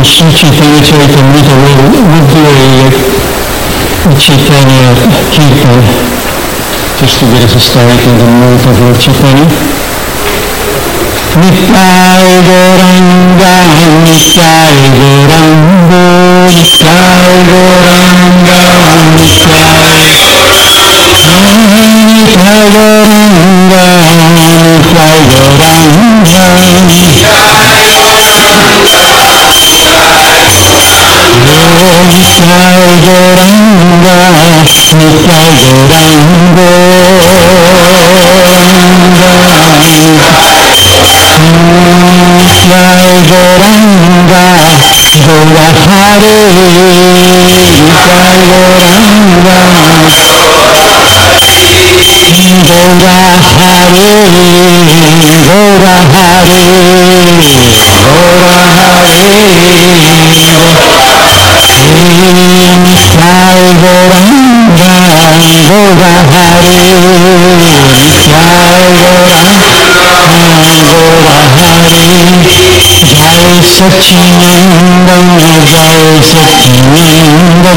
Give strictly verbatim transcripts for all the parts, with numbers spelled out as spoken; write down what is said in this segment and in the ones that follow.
Sri Chaitanya Charitamrita will, will do a, a Chaitanya Kirtan just to get us started in the mood of Lord Chaitanya. Nitai Gauranga, Nitai Gauranga, Nitai Gauranga, Nitai Nitai Gauranga, Nitai Satchidanandam, Jai Satchidanandam,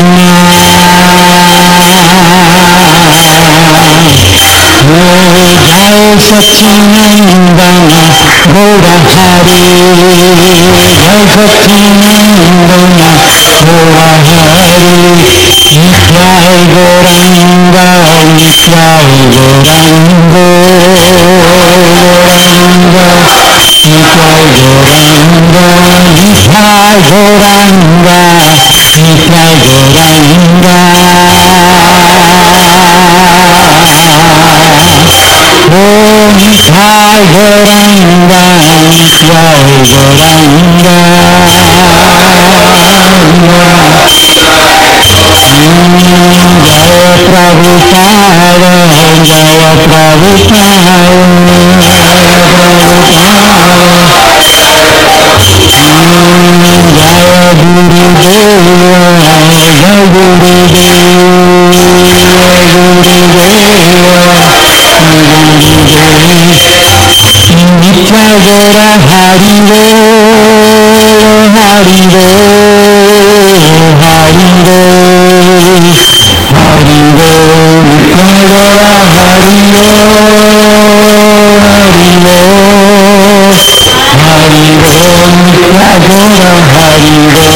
Jai Satchidanandam, Gaura Hari, Jai Satchidanandam, Gaura Hari, Nityai Gauranga, Nityai Gauranga, Nityai Gauranga, Nityai Gauranga, Nityai Gauranga, Oh Nityai Gauranga, Nityai Gauranga, Jaya Prabhupada, Jaya Prabhupada, Jaya Gurudeva, Jaya Gurudeva, Nitya Gaura Hari Ro, Hari Ro, Hari Ro, Hari Ro, Nitya Gaura Hari Ro, Hari Ro, Hari Ro, Nitya Gaura Hari Ro.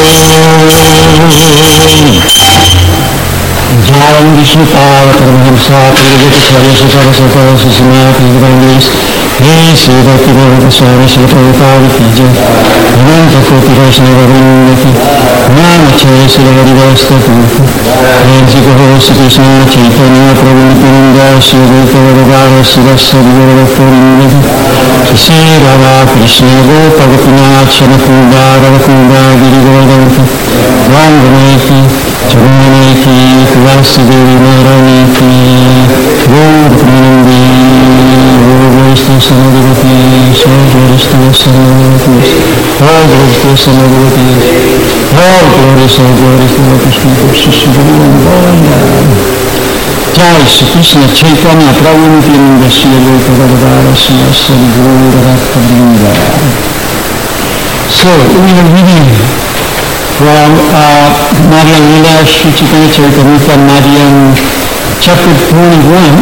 Jai Vishnu Pada Paramahamsa Purvita Sarvasya Saraswata Susimati Gandhis Hey Sri Bhakti Bhagavata Swami Sri Prabhupada Ki Jai Ananta Koti Vaishnava Vrinda Ki Namacharya Sri Harivasta Purti Hey Sri Krishna Krishna Chaitanya Prabhu Nityananda Sri Advaita Gadadhara Sri Vasari Gaurabhakta Vrinda Ki Sri Radha Krishna Gopa Gopinath Shanakunda Radhakunda Giri Govardhanaki Vandanaki Charanaki Vasudevi Naranaki Gaur Pranandi Gaur Vaishnava Samadhavati Gaur Vaishnava Samadhavati Gaur Vaishnava Samadhavati Gaur Vaishnava Gaur Krishna Krishna Govinda Jai Shri Krishna Chaitanya Prabhu Nityananda Sri Advaita Gadadhara Sri Vasari Gaurabhakta Vrinda. So we are reading from uh, Madhya Lila Sri Chaitanya Charitamrita Madhya chapter twenty-one,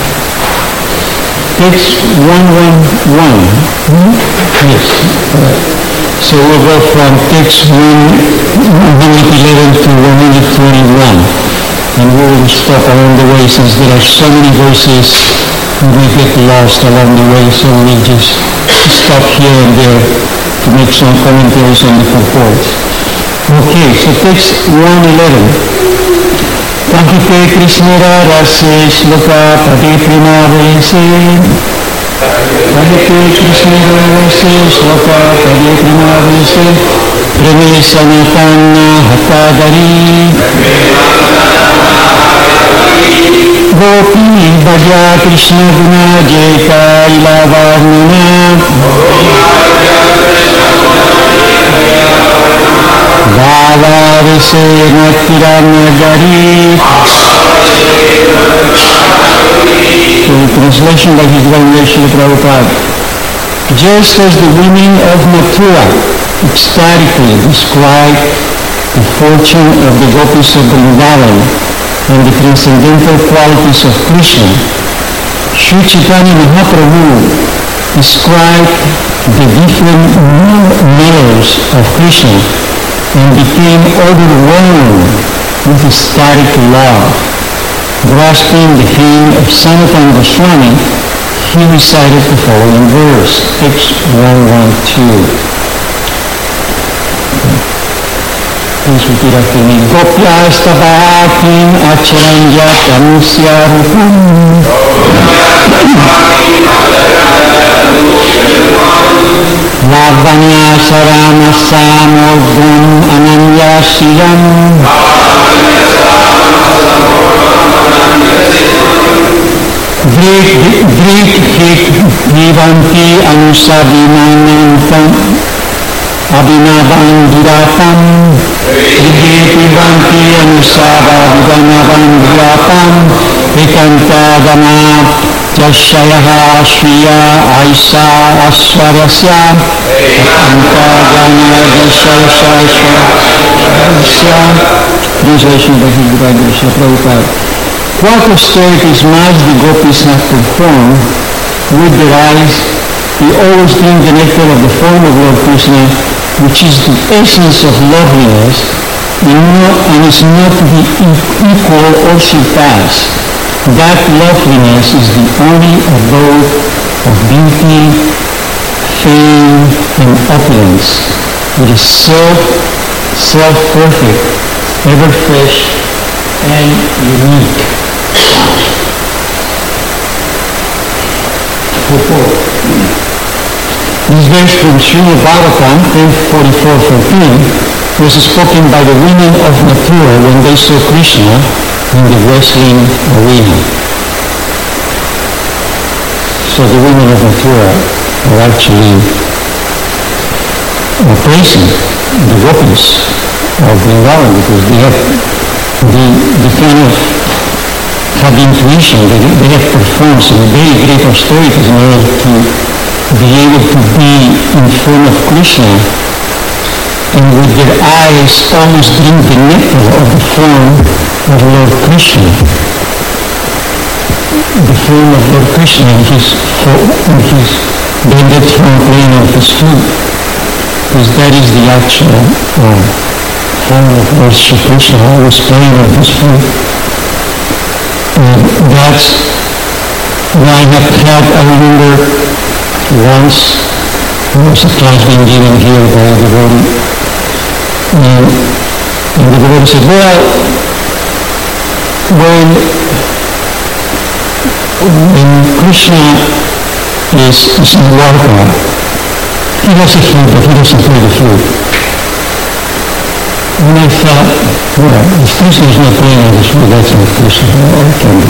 text one eleven. Hmm? Yes, right. So we'll go from text one eleven to one twenty-one, and we will stop along the way since there are so many verses we get lost along the way, so we just stop here and there to make some commentaries on the purport. Okay, so text one eleven. Tahite Krishna Rase Shloka Pati Primavese. Tahite Krishna Rase Shloka Pati Primavese. Preme Sanatana Hatadari. Gopi Bhaja Krishna Guna Jeta Ilavarnana. Bhava Vise Natiranagari. So the translation by His Revelation Prabhupada. Just as the women of Mathura ecstatically describe the fortune of the gopis of Vrindavan and the transcendental qualities of Krishna, Sri Chaitanya Mahaprabhu described the different mellows of Krishna and became overwhelmed with ecstatic love. Grasping the hand of Sanatana Goswami, he recited the following verse, X one twelve. Please repeat after me. Gopyastavakim acharanya tanusya rupam Lavanya sarama samodgum ananya siyam Great, great, great, vivanti anusavinanantam Abhinavandiratam Vivanti Anusava Vivanavandiratam Vikantagama Jashayaha Shriya Aisa Aswarasya Vikantagama Jashayaha Aswarasya Translation by His Divine Grace Prabhupada. What austerities must the gopis have performed with their eyes? They always drink the nectar of the form of Lord Krishna, which is the essence of loveliness, and, not, and is not to be equal or surpassed. That loveliness is the only abode of beauty, fame, and opulence. It is self, self-perfect, ever fresh, and unique. This verse from Srimad Bhagavatam ten forty-four fourteen was spoken by the women of Mathura when they saw Krishna in the wrestling arena. So the women of Mathura are actually uh, praising the gopis of Vrindavan because they have the, the kind of have intuition, they, they have performed some very great austerities in order to be able to be in front of Krishna and with their eyes almost drink the nectar of the form of Lord Krishna. The form of Lord Krishna in his, in his bended front plane of his foot, because that is the actual uh, form of Lord Shri Krishna, always playing on his foot. And that's why I have had, I remember once, there was a class being given here by a devotee, and, and the devotee said, well, when, when Krishna is, is in Dwarka, he has a flute, but he doesn't play the flute. And I thought, well, if Krishna is not playing on the flute, that's not Krishna. Well, it can be.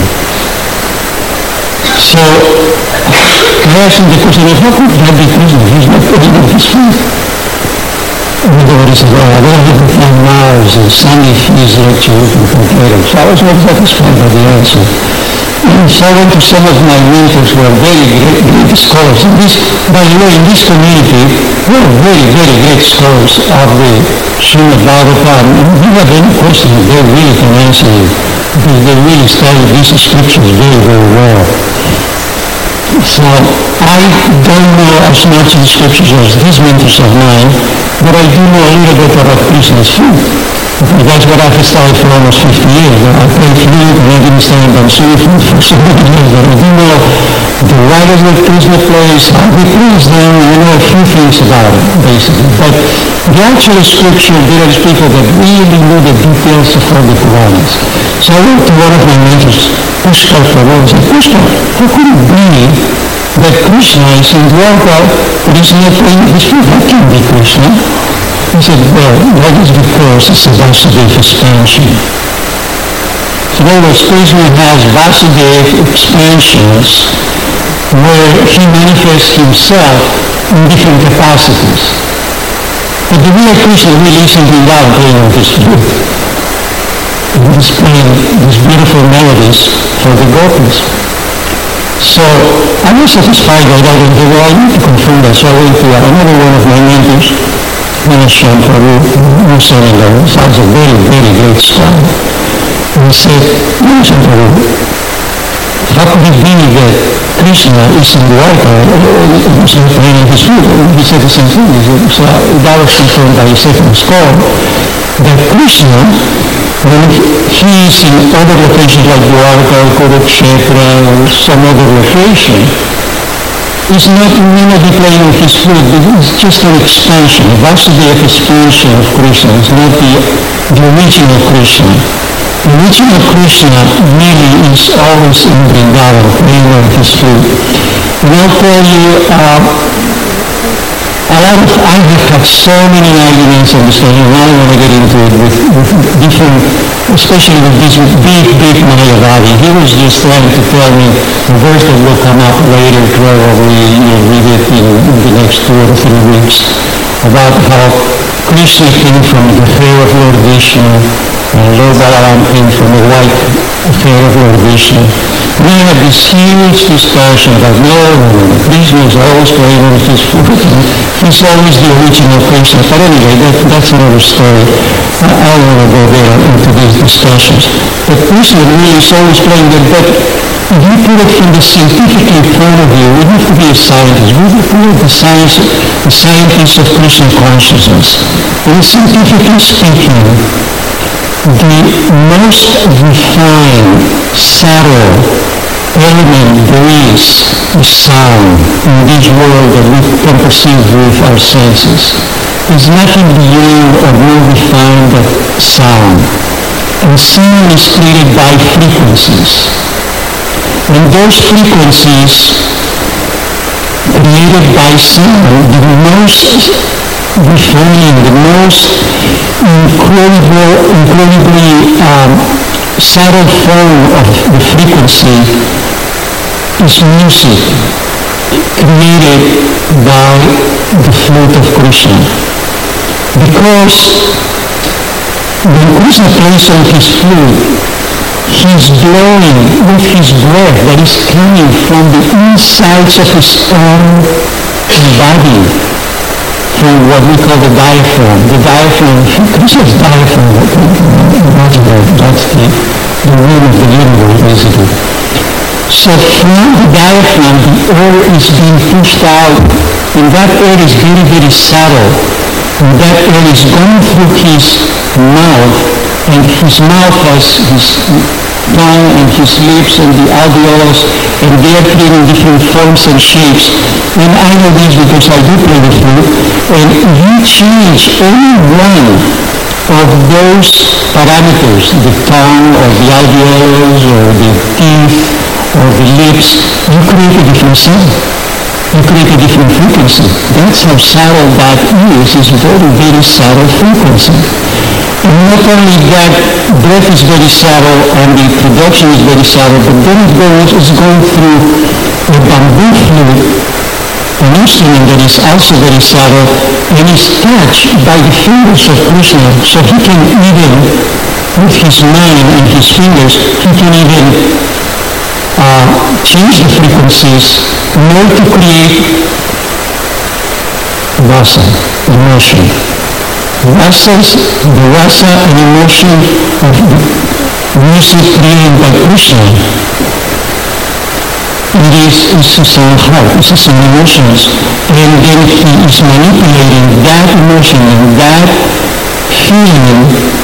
So, I asked him the question, how could that be Krishna? He's not playing on his flute. And the devotee said, oh, I don't have to find Mars and Sunny Fees lecture, you can compare it. So I was not satisfied by the answer. And so I went to some of my mentors who are very great, great scholars. And this, by the way, in this community, we are very, very great scholars of the Srimad Bhagavatam. And if you have any questions, they really can answer you, because they really study these scriptures very, very well. So I don't know as much of the scriptures as these mentors of mine, but I do know a little bit about Krishna's flute. Because that's what I've studied for almost fifty years. I played flute and I didn't study Bansuri flute for so many years. But I do know the writers that Krishna plays, how he plays them, and I know a few things about it, basically. But the actual scripture, there are people that really know the details of all the Puranas. So I went to one of my mentors, Pushkar Prabhu, and said, Pushkar, how could it be that Krishna is in Dwarka, but he's not playing his flute? That can't be Krishna. He said, well, that is because it's a Vasudeva expansion. So in other words, Krishna has Vasudeva expansions where he manifests himself in different capacities. But the real Krishna really isn't without playing on his flute. He's playing these beautiful melodies for the gopis. So I was satisfied by that and said, well, I need to confirm that. So I went to another one of my mentors, Ghanshyam Prabhu, Musalinga, sounds a very, very great style. And he said, Ghanshyam Prabhu, how could it be that Krishna is in Dwarka, is not playing his flute? He said the same thing. He said, so that was confirmed by a second scholar, that Krishna, when he is in other locations like Dwarka, Kurukshetra, or some other location, is not merely playing with his flute, it's just an expansion, a Vasudev expansion of Krishna. It's not the, the original Krishna. The original Krishna really is always in Vrindavan, playing with his flute. And I'll tell you, uh, a lot of, I have had so many arguments on this thing, and I don't want to get into it with, with different, especially with this big, big Mayavadi. He was just trying to tell me a verse that will come up later, probably, you know, read it in, in the next two or three weeks, about how Krishna came from the hair of Lord Vishnu, and Lord Balaram came from the white hair of Lord Vishnu. We had this huge discussion about, no, Krishna is always playing with his flute. He's always the original Krishna. But anyway, that, that's another story. I, I don't want to go there into these discussions. But Krishna really is always playing that. But if you put it from the scientific point of view, we have to be a scientist. We have to put the science, the scientists of Krishna consciousness. And scientifically speaking, the most refined, subtle element there is is sound in this world that we can perceive with our senses. There's nothing beyond or more refined than sound. And sound is created by frequencies. And those frequencies created by sound, the most refining, the most incredible, incredibly um, subtle form of the frequency is music created by the flute of Krishna. Because when Krishna plays on his flute, he's blowing with his breath that is coming from the insides of his own body, from what we call the diaphragm. The diaphragm, Krishna's diaphragm, imagine that, that's the, the womb of the universe, basically. So from the diaphragm, the air is being pushed out, and that air is very, very subtle. And that air is going through his mouth, and his mouth has his tongue and his lips and the alveolus, and they are creating different forms and shapes. And I know this because I do play the flute, and you change any one of those parameters, the tongue or the alveolus or the teeth or the lips, you create a different sound. You create a different frequency. That's how subtle that is. It's a very, very subtle frequency. And not only that, breath is very subtle and the production is very subtle, but then it goes, it's going through a bamboo flute, an instrument that is also very subtle, and is touched by the fingers of Krishna, so he can even, with his mind and his fingers, he can even uh, change the frequencies in order to create rasa, emotion. Rasas, the rasa and emotion of the music created by Krishna, it is it's his own heart, it's his own emotions, and then he is manipulating that emotion and that feeling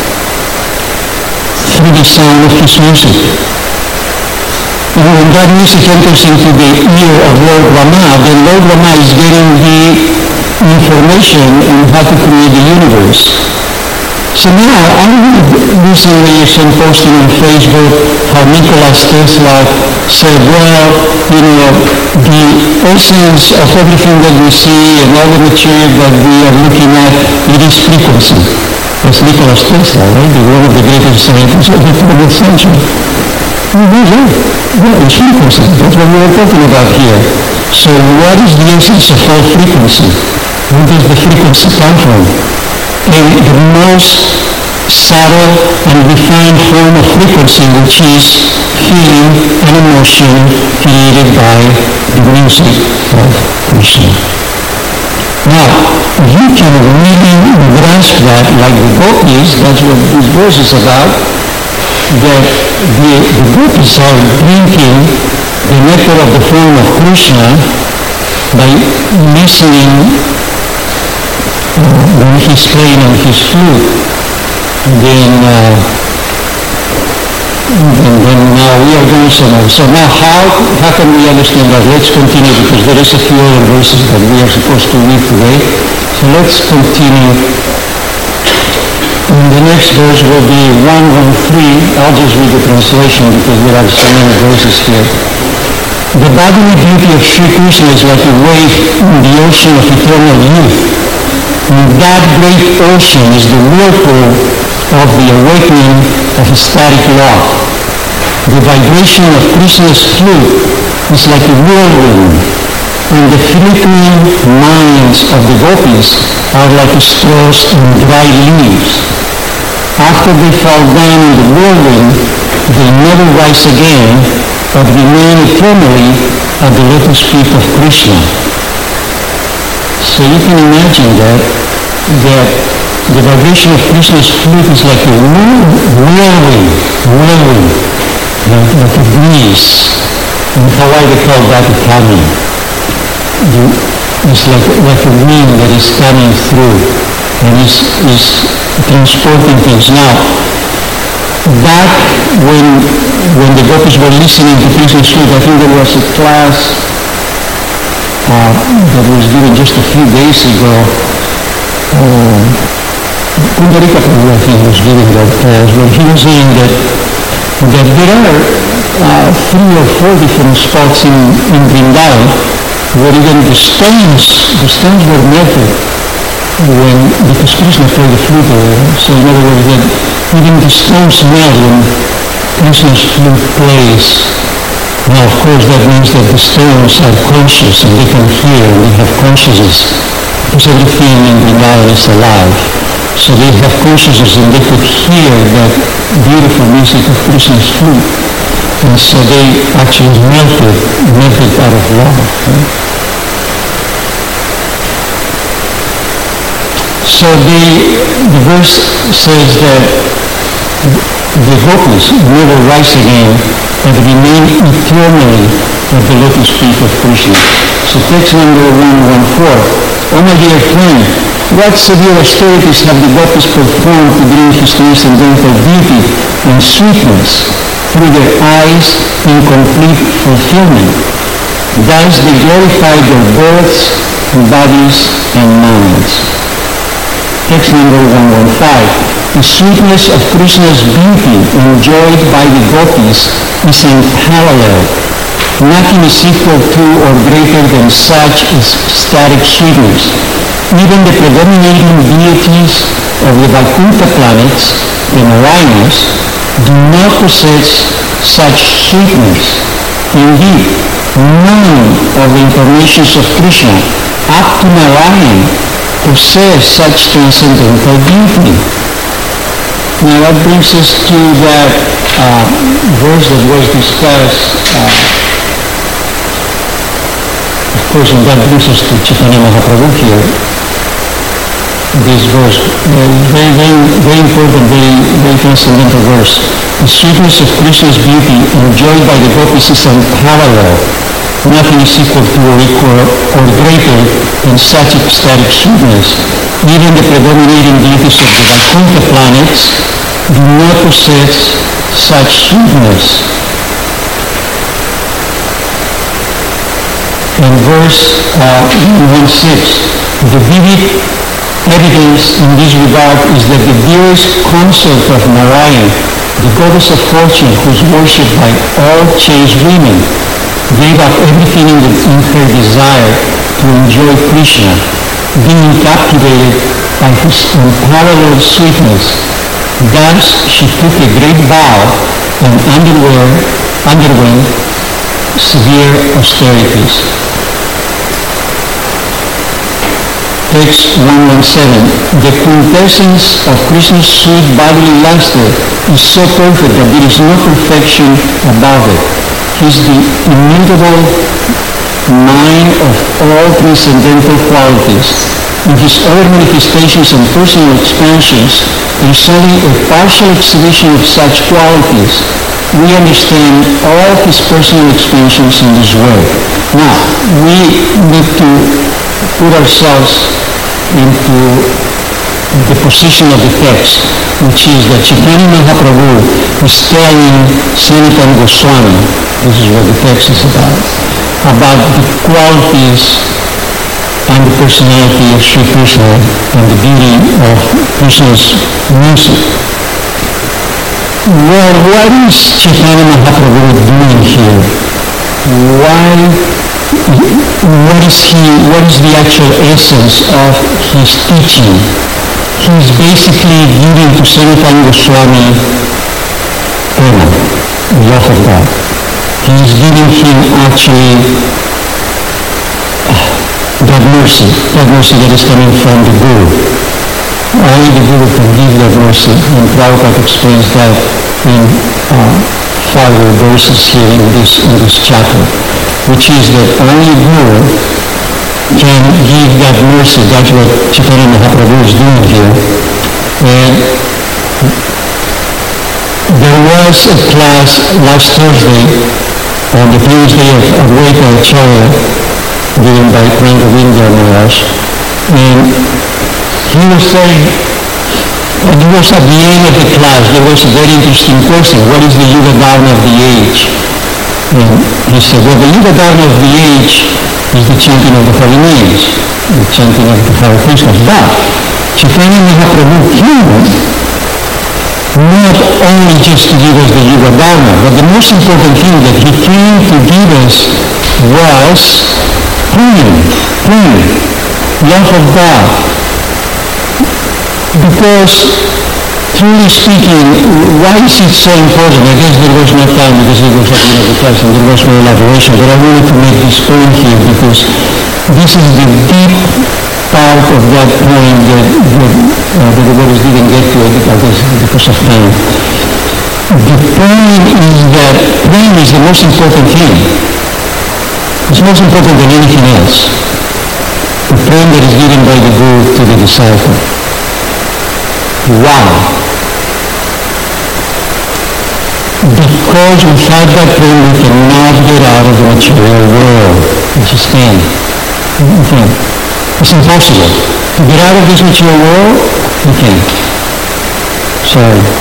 through the sound of his music. And when that music enters into the ear of Lord Rama, then Lord Rama is getting the information on how to create the universe. So now, I read recently some posting on Facebook how Nikola Tesla said, well, you know, the essence of everything that we see and all the material that we are looking at, it is frequency. That's Nikola Tesla, right? One of the greatest scientists of the twentieth century. Mm-hmm, yeah, yeah, it's frequency. That's what we are talking about here. So what is the essence of all frequency? Where does the frequency come from? And the most subtle and refined form of frequency, which is feeling and emotion created by the music of Krishna. Now, you can really grasp that like the gopis, that's what this verse is about, that the, the gopis are drinking the nectar of the form of Krishna by listening uh, when he's playing on his flute. Then, uh, then, then now we are going somewhere. So now how, how can we understand that? Let's continue because there is a few other verses that we are supposed to read today. So let's continue. And the next verse will be one thirteen. I'll just read the translation because there are so many verses here. The bodily beauty of Sri Krishna is like a wave in the ocean of eternal youth. And that great ocean is the whirlpool of the awakening of ecstatic love. The vibration of Krishna's flute is like a whirlwind, and the flickering minds of the gopis are like straws and dry leaves. After they fall down in the whirlwind, they never rise again, but remain eternally at the lotus feet of Krishna. So you can imagine that, that the vibration of Krishna's flute is like a whirlwind, whirlwind, like, like a breeze. In Hawaii they call that a kami. It's like, like a wind that is coming through and is, is transporting things. Now, back when, when the gopis were listening to Krishna's flute, I think there was a class uh, that was given just a few days ago. Uh, Kundarika Prabhu, I think, was giving that class, where he was saying that, that there are uh, three or four different spots in, in Vrindavan where even the stones, the stones were melted when, because Krishna played the flute there. So in other words, that even the stones melt when Krishna's flute plays. Now, of course, that means that the stones are conscious and they can hear and they have consciousness, because everything in Vrindavan is alive. So they have consciousness and they could hear that beautiful music of Krishna's flute. And so they actually melted, melted out of love. Right? So the, the verse says that the gopis never rise again, but remain eternally at the lotus feet of Krishna. So text number one fourteen. Oh my dear friend, what severe austerities have the gopis performed to bring his transcendental beauty and sweetness through their eyes in complete fulfillment. Thus they glorified their births, bodies, and minds. Text number one fifteen. The sweetness of Krishna's beauty enjoyed by the gopis is unparalleled. Nothing is equal to or greater than such ecstatic sweetness. Even the predominating deities of the Vaikuntha planets, the Narayanas, do not possess such sweetness. Indeed, none of the incarnations of Krishna up to Narayan possess such transcendental beauty. Now that brings us to that uh, verse that was discussed. Uh, of course, and that brings us to Chaitanya Mahaprabhu here. This verse, uh, very, very, very important, very, very transcendental verse. The sweetness of Krishna's beauty enjoyed by the gopis is unparalleled. Nothing is equal to or equal or greater than such ecstatic sweetness. Even the predominating deities of the Vaikuntha planets do not possess such sweetness. In verse uh, one six, the vivid evidence in this regard is that the dearest consort of Narayan, the goddess of fortune, who is worshipped by all chaste women, gave up everything in, the, in her desire to enjoy Krishna, being captivated by his unparalleled sweetness. Thus she took a great vow and underwent, underwent severe austerities. Text one seventeen. The quintessence of Krishna's sweet bodily luster is so perfect that there is no perfection above it. He is the immutable mind of all transcendental qualities. In his other manifestations and personal expansions, there is only a partial exhibition of such qualities. We understand all his personal expansions in this way. Now, we need to put ourselves into the position of the text, which is that Chaitanya Mahaprabhu is telling Sanatana Goswami, this is what the text is about, about the qualities and the personality of Sri Krishna and the beauty of Krishna's music. Well, what is Chaitanya Mahaprabhu doing here? Why, what is he, what is the actual essence of his teaching? He's basically giving to Sanatana Goswami prema, love of God. He's giving him actually that mercy, that mercy that is coming from the Guru. Only the Guru can give that mercy, and Prabhupada explains that in uh, further verses here in this, in this chapter, which is that only Guru can give that mercy. That's what Chaitanya Mahaprabhu is doing here. And there was a class last Thursday on the previous day of Advaita Acharya given by Rangovindra Maharaj, and he was saying, and it was at the end of the class, there was a very interesting question: what is the Yuga Dharma of the age? And he said, well, the Yuga Dharma of the age is the chanting of the holy names, the chanting of the Hare Krishna. But Chaitanya Mahaprabhu came not only just to give us the Yuga Dharma, but the most important thing that he came to give us was prema, prema, love of God. Because, truly speaking, why is it so important? I guess there was no time because it was at the end of the class and there was no elaboration, but I wanted to make this point here because this is the deep part of that point that, that uh, the devotees didn't get to it because, because of time. The point is that prema is the most important thing. It's most important than anything else. The prema that is given by the Guru to the disciple. Why? Because without that prema we cannot get out of the material world. We just can't. It's impossible. To get out of this material world, we can't. So,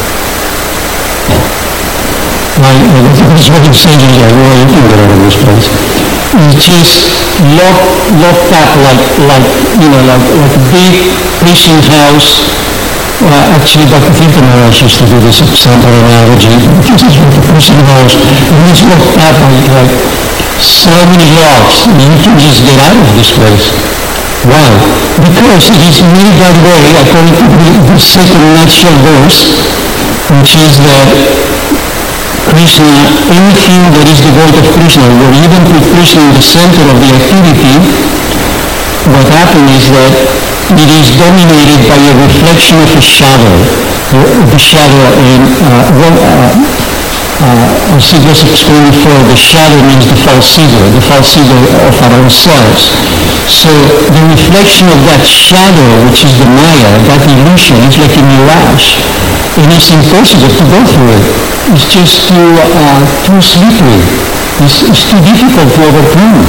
I, that's what I'm saying is that, well, you can get out of this place. It's just locked, locked up like, like, you know, like, like a big prison house. Uh, actually, Doctor Tirtha Maharaj used to do this example analogy. This is like a prison house, and it's locked up like, like so many locks, and you can just get out of this place. Why? Because it is made that way according to the, the second natural verse, which is that Krishna, anything that is devoid of Krishna, or even put Krishna in the center of the activity, what happens is that it is dominated by a reflection of a shadow. The shadow in, uh, well, uh, uh, as it was explained before, the shadow means the false ego, the false ego of our own selves. So the reflection of that shadow, which is the Maya, that illusion, is like a mirage. And it's impossible to go through it. It's just too, uh, too slippery. It's, it's too difficult to overcome.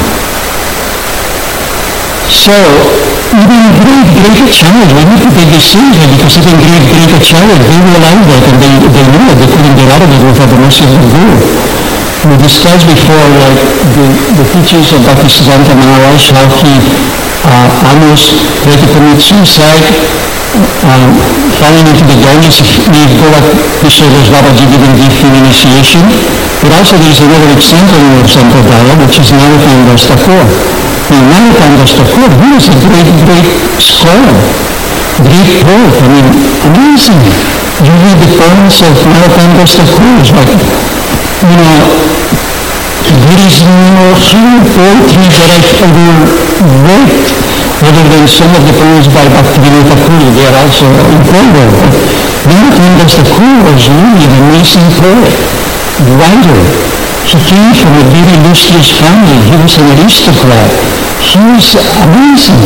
So, even great, great acharyas, we need to take this seriously because even great, great acharyas, they realize that and they, they know that they couldn't get out of it without the mercy of the Guru. We discussed before, like, the, the teachings of Bhaktisiddhanta Maharaj, how he uh, almost tried to commit suicide, um, falling into the Ganges if Gorak Kishore Babaji didn't give him initiation. But also there is another example in our Sampradaya, which is Narottam Das Thakur. Now, Narottam Das Thakur, he was a great, great scholar, great poet. I mean, amazing. You read the poems of Narottam Das Thakur, it's like, you know, there is no human poetry that I've ever read, other than some of the poems by Bhaktivinoda Thakur. They are also incredible. Narottam Das Thakur was really an amazing poet, writer. He came from a very illustrious family. He was an aristocrat. He was amazing.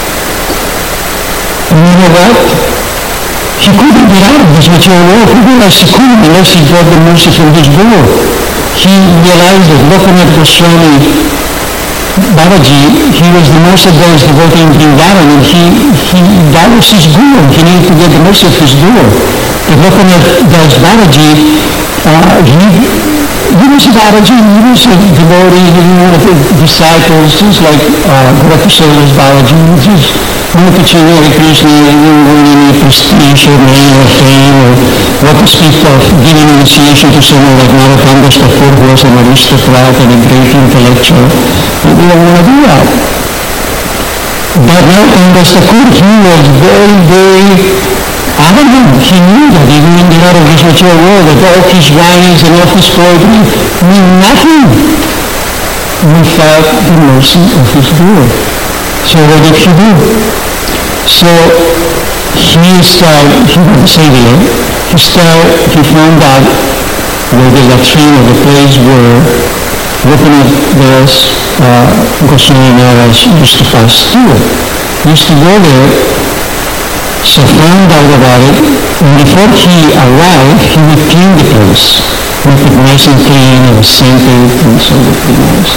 And you know what? He couldn't get out of this material world. He realized he couldn't unless he got the mercy from his Guru. He realized that Lokanath Goswami Babaji, he was the most advanced devotee in Vrindavan, and he, he, that was his Guru. He needed to get the mercy of his Guru. But Lokanath Das Babaji, uh, he, he was a Babaji, he was a devotee, he was one of the disciples, just like uh, Gurukasola's Babaji. Just wanted to change Hare Krishna, he didn't want any prestige or name or fame, or what to speak of giving initiation to someone like Narottam Das Thakur, who was an aristocrat and a great intellectual. But we don't want to do that. But Narottam Das Thakur, he was very, very adamant. He knew that even in the out of this material world, that all his writings and all his poetry mean nothing without the mercy of his Guru. So what did he do? So he started, he went to Savior, he started, he found out where the latrine of the place where Lokanath Das uh, Goswami Maharaj used to pass through. He used to go there, so found out about it, and before he arrived, he would clean the place, make it nice and clean and scented, and so it would be nice.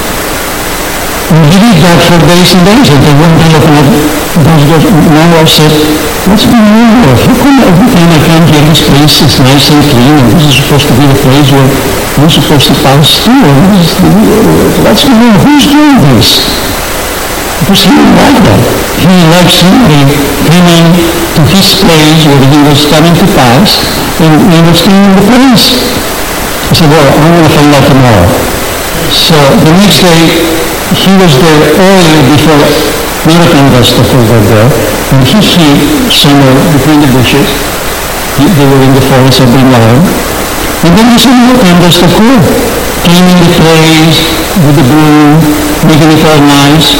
And he did that for days and days, and then one day Lokanath Maharaj said, what's going on here? How come every time I come here, this place is nice and clean, and this is supposed to be the place where I'm supposed to pass through? What's going on? Who's doing this? Because he didn't like that. He liked somebody coming to his place where he was coming to pass, and he was cleaning the place. He said, well, I'm going to find out tomorrow. So the next day, he was there early before Narottam Das Thakur got there, and he hid somewhere between the bushes. He, they were in the forest of Vrindavan. And then he saw Narottam Das Thakur cleaning the place with the broom, making it all nice.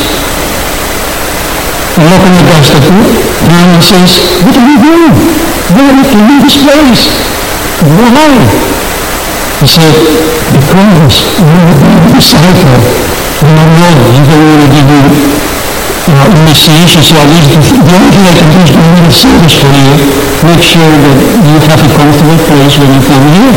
And Lokanath Das Thakur finally says, what are you doing? Why are you cleaning this place? Why? He said, because you want to be a disciple. And I know you don't want to give you uh, initiation, so at least the only thing I can do is do a little service for you. Make sure that you have a comfortable place when you come here.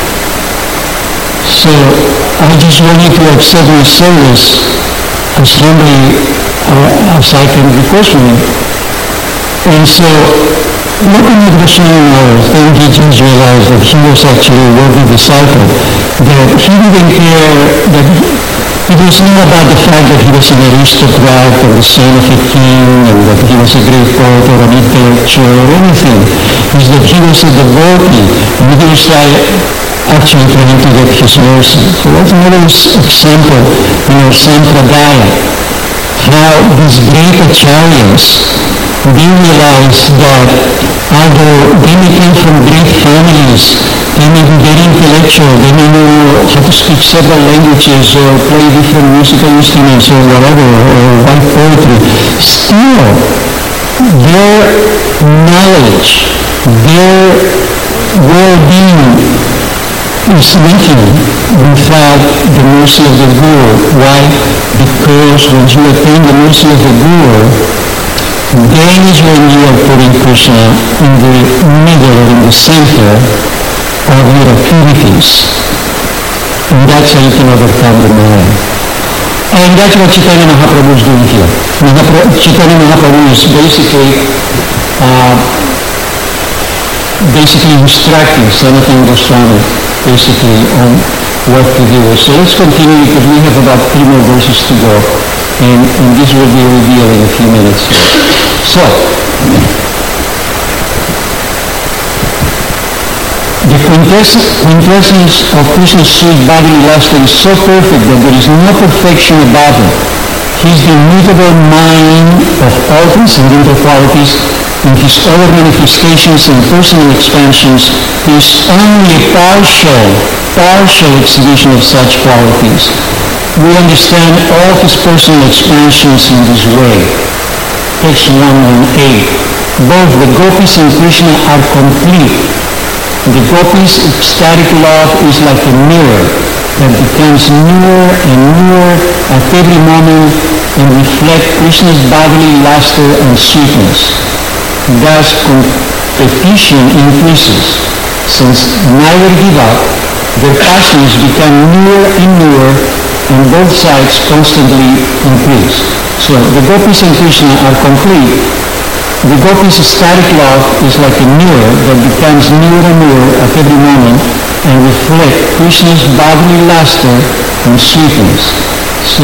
So I just want you to accept my service as humbly uh, as I can request from you. And so Lokanath Goswami Maharaj, then he just realized that he was actually a worthy disciple, that he didn't care, that it was not about the fact that he was an aristocrat or the son of a king and that he was a great poet or an intellectual or anything. It's that he was a devotee and he was like actually trying to get his mercy. So that's another example in our Sampradaya, how these great acharyas, they realized that although they may come from great families, they may be very intellectual, they may know how to speak several languages or play different musical instruments or whatever, or write poetry, still their knowledge, their well-being is nothing without the mercy of the Guru. Why? Because once you attain the mercy of the Guru, then is when you are putting Krishna in the middle or in the center of your activities. And that's how you can overcome the mind. And that's what Chaitanya Mahaprabhu is doing here. Mahapra- Chaitanya Mahaprabhu is basically uh, basically instructing Sanatana Goswami basically on what to do. So let's continue because we have about three more verses to go. And, and this will be revealed in a few minutes. So, the quintessence of Krishna's sweet bodily luster is so perfect that there is no perfection about him. He is the immutable mind of all transcendental qualities. In his other manifestations and personal expansions, he is only a partial, partial exhibition of such qualities. We understand all his personal expansions in this way. Text one eighteen. Both the gopis and Krishna are complete. The gopis' ecstatic love is like a mirror. that becomes newer and newer at every moment and reflect Krishna's bodily luster and sweetness. Thus, competition increases. Since neither give up, their passions become newer and newer, and both sides constantly increase. So the gopis and Krishna are complete. The gopis' static love is like a mirror that becomes newer and newer at every moment and reflect Krishna's bodily luster and sweetness. So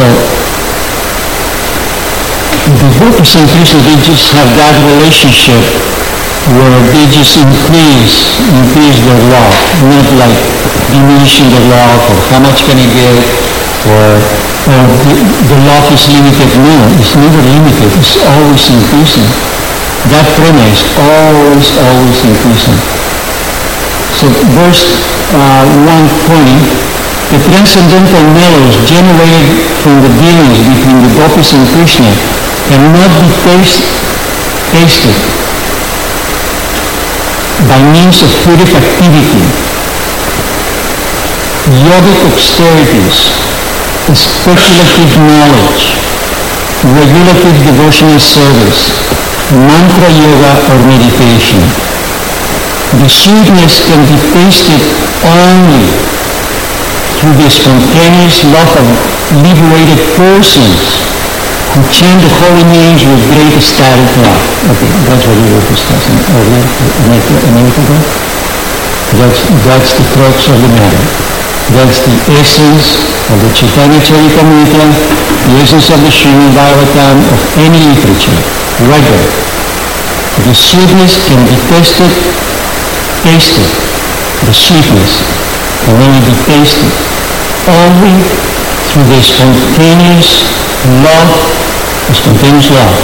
the gopis and Krishna, they just have that relationship where they just increase, increase their love, not like diminishing the love or how much can I get or, or the, the love is limited. No, it's never limited, it's always increasing. That prema is always, always increasing. So verse uh, one twenty, the transcendental mellows generated from the dealings between the gopis and Krishna cannot be taste, tasted by means of fruitive activity, yogic austerities, speculative knowledge, regulative devotional service, mantra yoga or meditation. The sweetness can be tasted only through the spontaneous love of liberated persons who chant the holy names with great ecstatic love. Okay, that's what we were discussing earlier, a minute ago. That's, that's the crux of the matter. That's the essence of the Chaitanya Charitamrita, the essence of the Srimad Bhagavatam, of any literature, right there. The sweetness can be tasted, tasted. The sweetness can only be tasted only through the spontaneous love, the spontaneous love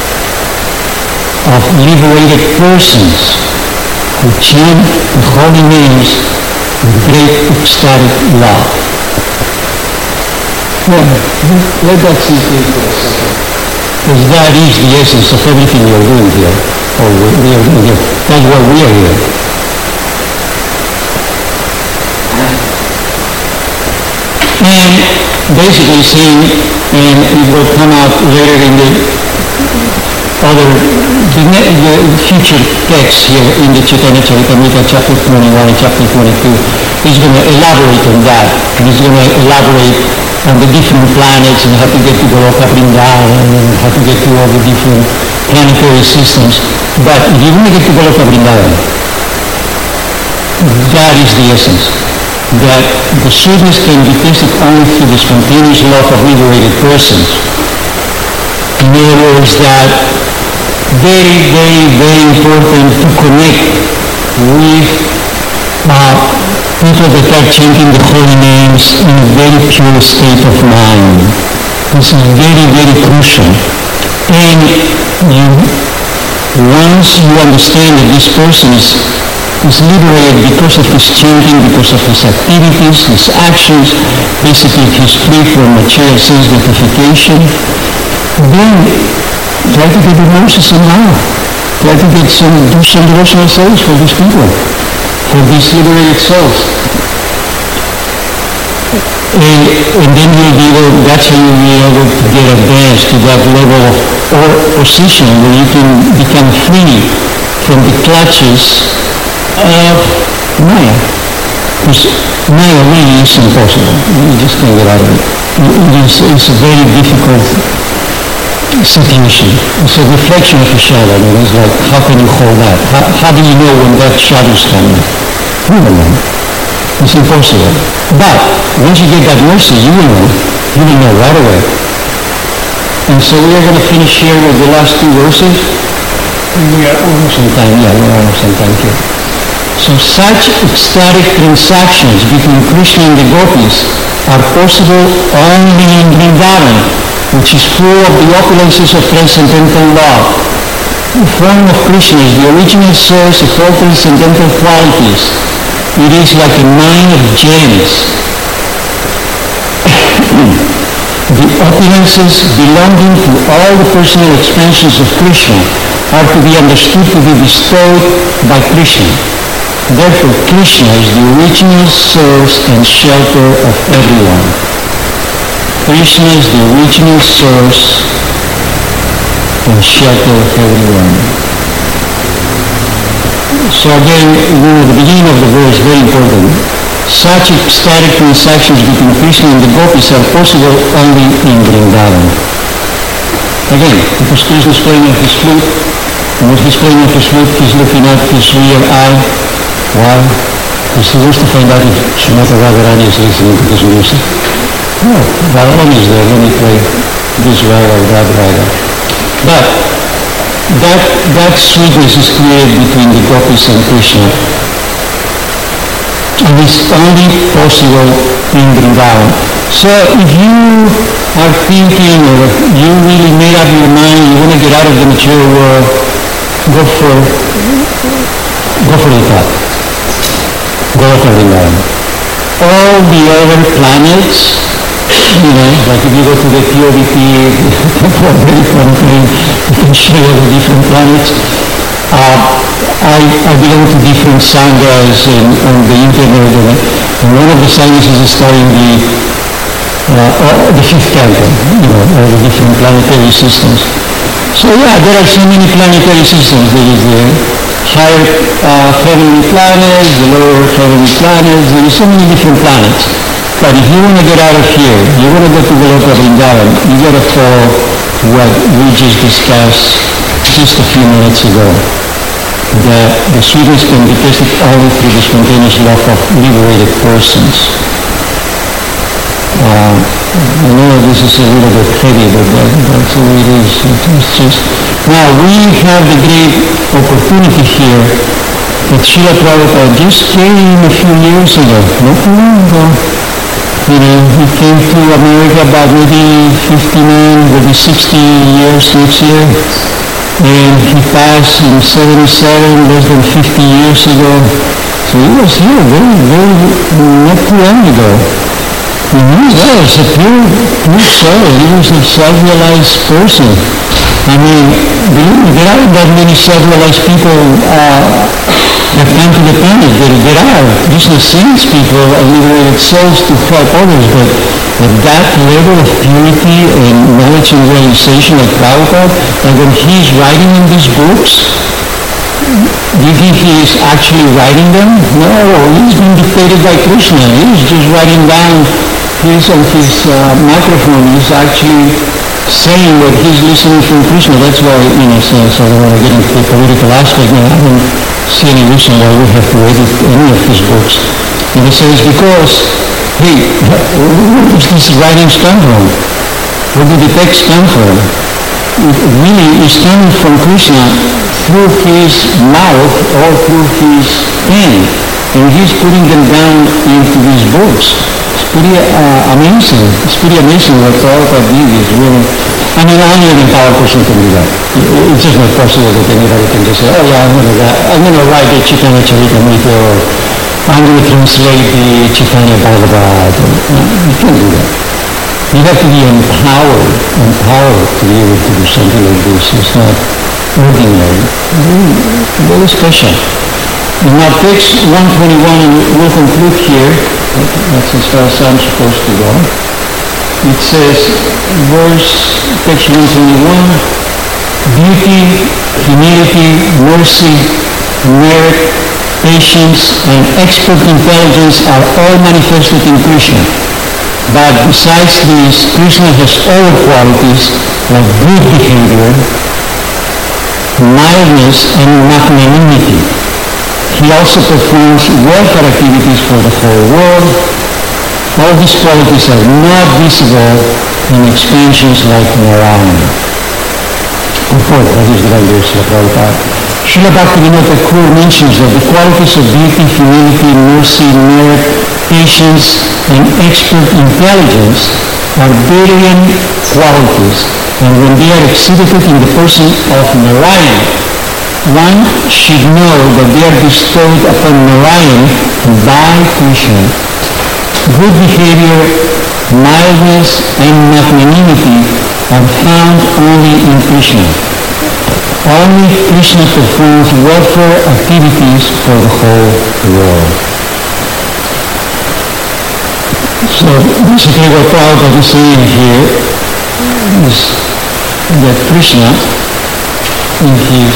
of liberated persons who chant the holy names with great ecstatic love. Well, let that sink in for a second. Because that is the essence of everything we are doing here. Or we are doing here. That's why we are here. And basically saying, and it will come out later in the other, the, the future text here in the Chaitanya Charitamrita, chapter twenty-one and chapter twenty-two, is going to elaborate on that. And it's going to elaborate on the different planets and how to get to Goloka Vrindavan and how to get to all the different planetary systems. But if you want to get to Goloka Vrindavan, that is the essence. That the sweetness can be tasted only through the spontaneous love of liberated persons. In other words, that very, very, very important to connect with uh, people that are chanting the holy names in a very pure state of mind. This is very, very crucial. And you, once you understand that this person is is liberated because of his chanting, because of his activities, his actions, basically he's free from material sense gratification, then try to get emotions somehow. Try to get some, do some devotional service for these people, for these liberated souls. And, and then you'll be able, that's how you'll be able to get advanced to that level of or position where you can become free from the clutches of Maya. Because Maya really is impossible. You just can't get out of it. It is, it's a very difficult situation. It's a reflection of a shadow. And it's like, how can you hold that? How, how do you know when that shadow is coming? You don't know. It's impossible. But once you get that mercy, you will know. You will know right away. And so we are going to finish here with the last two verses. We are almost on time. Yeah, we're almost on time here. So such ecstatic transactions between Krishna and the gopis are possible only in Vrindavan, which is full of the opulences of transcendental love. The form of Krishna is the original source of all transcendental qualities. It is like a mine of gems. The opulences belonging to all the personal expansions of Krishna are to be understood to be bestowed by Krishna. Therefore, Krishna is the original source and shelter of everyone. Krishna is the original source and shelter of everyone. So again, you know, the beginning of the verse, very important. Such ecstatic transactions between Krishna and the gopis are possible only in Vrindavan. Again, because Krishna is playing on his flute, and when he's playing on his flute, he's looking at his rear eye. Why? Because he wants to find out if Srimati Radharani is listening to his music. Oh, Radharani is there, let me play this Radha or that Radha. But that, that sweetness is created between the gopis and Krishna. And it's only possible in Vrindavan. So if you are thinking or you really made up your mind, you want to get out of the material world, go for, go for the top. Go for Vrindavan. All the other planets, you know, like if you go to the P O V T, very country, you can share the different planets. Uh, I, I belong to different sanghas and, on the internet, and, and one of the sanghas is studying the uh, uh, the fifth canto, you know, all the different planetary systems. So yeah, there are so many planetary systems. There is the higher uh, heavenly planets, the lower heavenly planets. There are so many different planets. But if you want to get out of here, you want to go to the local Vrindavan, you got to follow what we just discussed just a few minutes ago. That the sweetness can be tasted only through the spontaneous love of liberated persons. Uh, I know this is a little bit heavy, but that, that's the way it is. It's just, now we have the great opportunity here that Srila Prabhupada just came a few years ago, not too long ago. You know, he came to America about maybe fifty-nine, maybe sixty years next year. And he passed in seventy-seven, less than fifty years ago. So he was here very, very, not too long ago. And he was a pure, pure soul. He was a self-realized person. I mean, believe me, there aren't that many self-realized people uh, that come to the planet. There, there are just the saints people and liberated souls to help others, but at that level of purity and knowledge and realization like Prabhupada, and when he's writing in these books, do you think he is actually writing them? No, he's being dictated by Krishna. He's just writing down, he's on his uh, microphone, he's actually saying what he's listening from Krishna. That's why, in a sense, I don't want to get into the political aspect, and I don't see any reason why we have to edit any of his books. In a sense, because, hey, where does these writings come from? Where did the text come from? It really is coming from Krishna through his mouth or through his pen, and he's putting them down into these books. It's pretty uh, amazing. It's pretty amazing what Prabhupada did. Is really, I mean, only an empowered person can do that. It's just not possible that anybody can just say, oh yeah, I'm going to I'm going to write the Chaitanya Charitamrita, or I'm going to translate the Chaitanya Bhagavad. You can't do that. You have to be empowered, empowered to be able to do something like this. It's not ordinary. Very, very special. And now text one twenty-one, and we'll conclude here. That's as far as I'm supposed to go. It says, verse, text one twenty-one, beauty, humility, mercy, merit, patience, and expert intelligence are all manifested in Krishna. But besides these, Krishna has other qualities like good behavior, mildness, and magnanimity. He also performs welfare activities for the whole world. All these qualities are not visible in expansions like Narayana. Of course, that is the idea of Srila Prabhupada. Srila Bhaktivinoda Thakur mentions that the qualities of beauty, humility, mercy, merit, patience, and expert intelligence are Vedic qualities, and when they are exhibited in the person of Narayana, one should know that they are bestowed upon Narayana by Krishna. Good behavior, mildness, and magnanimity are found only in Krishna. only Krishna performs welfare activities for the whole world. So basically what Prabhupada is saying here is that Krishna, in his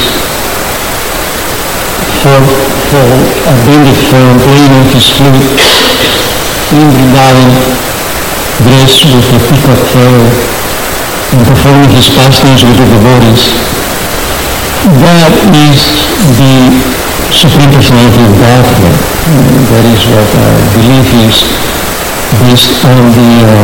fourfold abundant form, playing on his flute in Vrindavan, dressed with a peacock feather, and performing his pastimes with the devotees, that is the Supreme Personality of Godhead. That is what our belief is, based on the uh,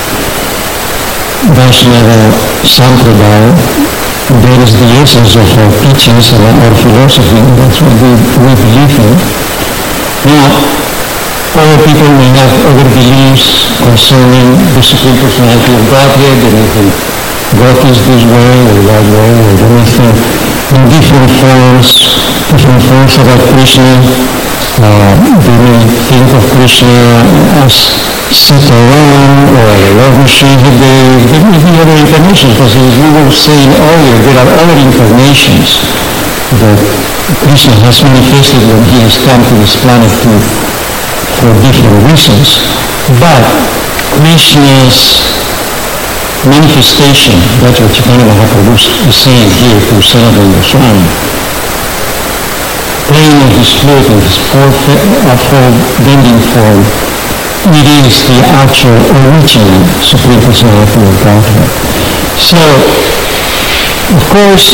Vaishnava Sampradaya. That is the essence of our teachings and our philosophy. That's what we, we believe in. Now, other people may have other beliefs concerning the Supreme Personality of Godhead. They may think God is this way or that way, or they may think in different forms, different forms about Krishna. Uh, they may think of Krishna as Sitaram or Lord Nrsimhadev. There may be other incarnations, because as we were saying earlier, there are other incarnations that Krishna has manifested when he has come to this planet to, for different reasons. But Krishna's manifestation, that's what Chaitanya Mahaprabhu is saying here to Sanatana Goswami, playing on his flute in his fourfold bending form, it is the actual original Supreme Personality of Godhead. So, of course,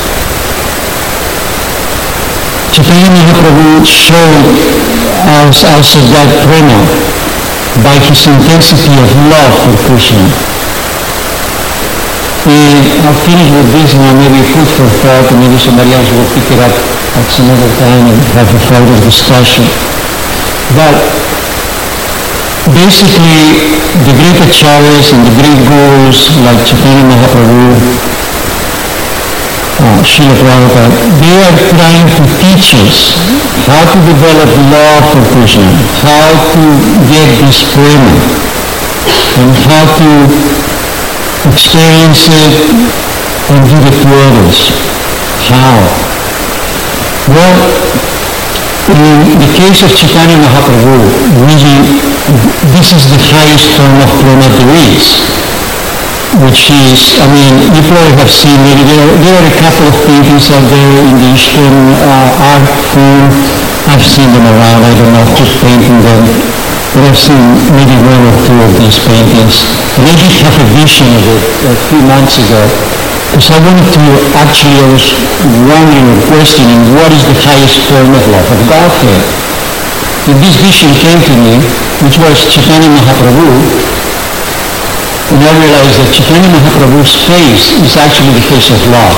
Chaitanya Mahaprabhu showed us also that prema by his intensity of love for Krishna. And I'll finish with this now, maybe food for thought, and maybe somebody else will pick it up at some other time and have a further discussion. But basically, the great acharyas and the great gurus like Chaitanya Mahaprabhu, uh, Srila Prabhupada, they are trying to teach us how to develop love for Krishna, how to get this prema, and how to experience it and give it to others. How? Well, in the case of Chaitanya Mahaprabhu, really, this is the highest form of prema there is, which is, I mean, you probably have seen, maybe there, there are a couple of paintings out there in the Eastern uh, art form. I've seen them around, I don't know who's painting them, but I've seen maybe one or two of these paintings. And I did have a vision of it a few months ago, because I wanted to, actually I was wondering or questioning what is the highest form of love of Godhead. And this vision came to me, which was Chaitanya Mahaprabhu, and I realized that Chaitanya Mahaprabhu's face is actually the face of love.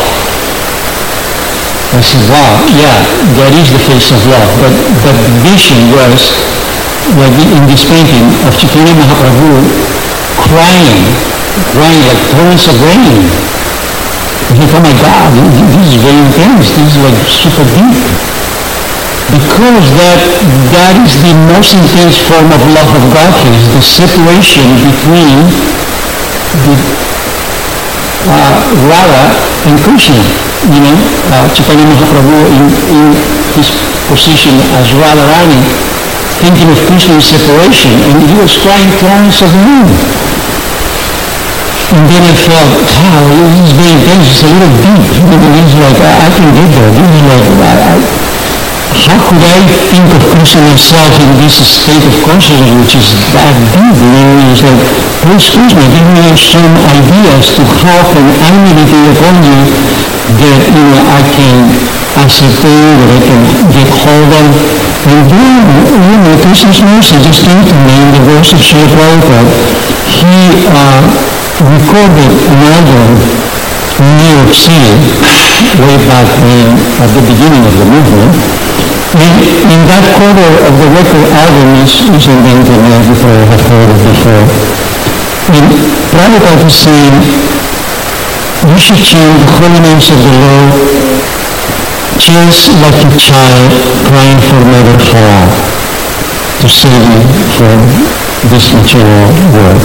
I said, wow, yeah, that is the face of love. But, but the vision was, like in this painting, of Chaitanya Mahaprabhu crying, crying like torrents of rain. I think, oh my God, this is very intense, this is like super deep. Because that, that is the most intense form of love of Godhead, is the separation between the uh, Radha and Krishna. You know, uh, Chaitanya Mahaprabhu in, in his position as Radharani, thinking of Krishna's separation, and he was crying torrents of rain. And then I felt, wow, this is very intense, it's a little deep. You know, it's like, I, I can get there. This is like, I, I, how could I think of Krishna myself in this state of consciousness, which is that deep? You know, it's like, please Krishna, give me some ideas to how can I meditate upon you that, you know, I can ascertain, that I can get hold of. And then, you know, Krishna's mercy just came to me in the verse of Srila Prabhupada. He uh, recorded an album in New York City way back when, at the beginning of the movement. And in that quarter of the record album is, is on the internet, if I have heard it before. And Prabhupada is saying, we should chant the holy names of the Lord just like a child crying for mother Hara to save you from this material world.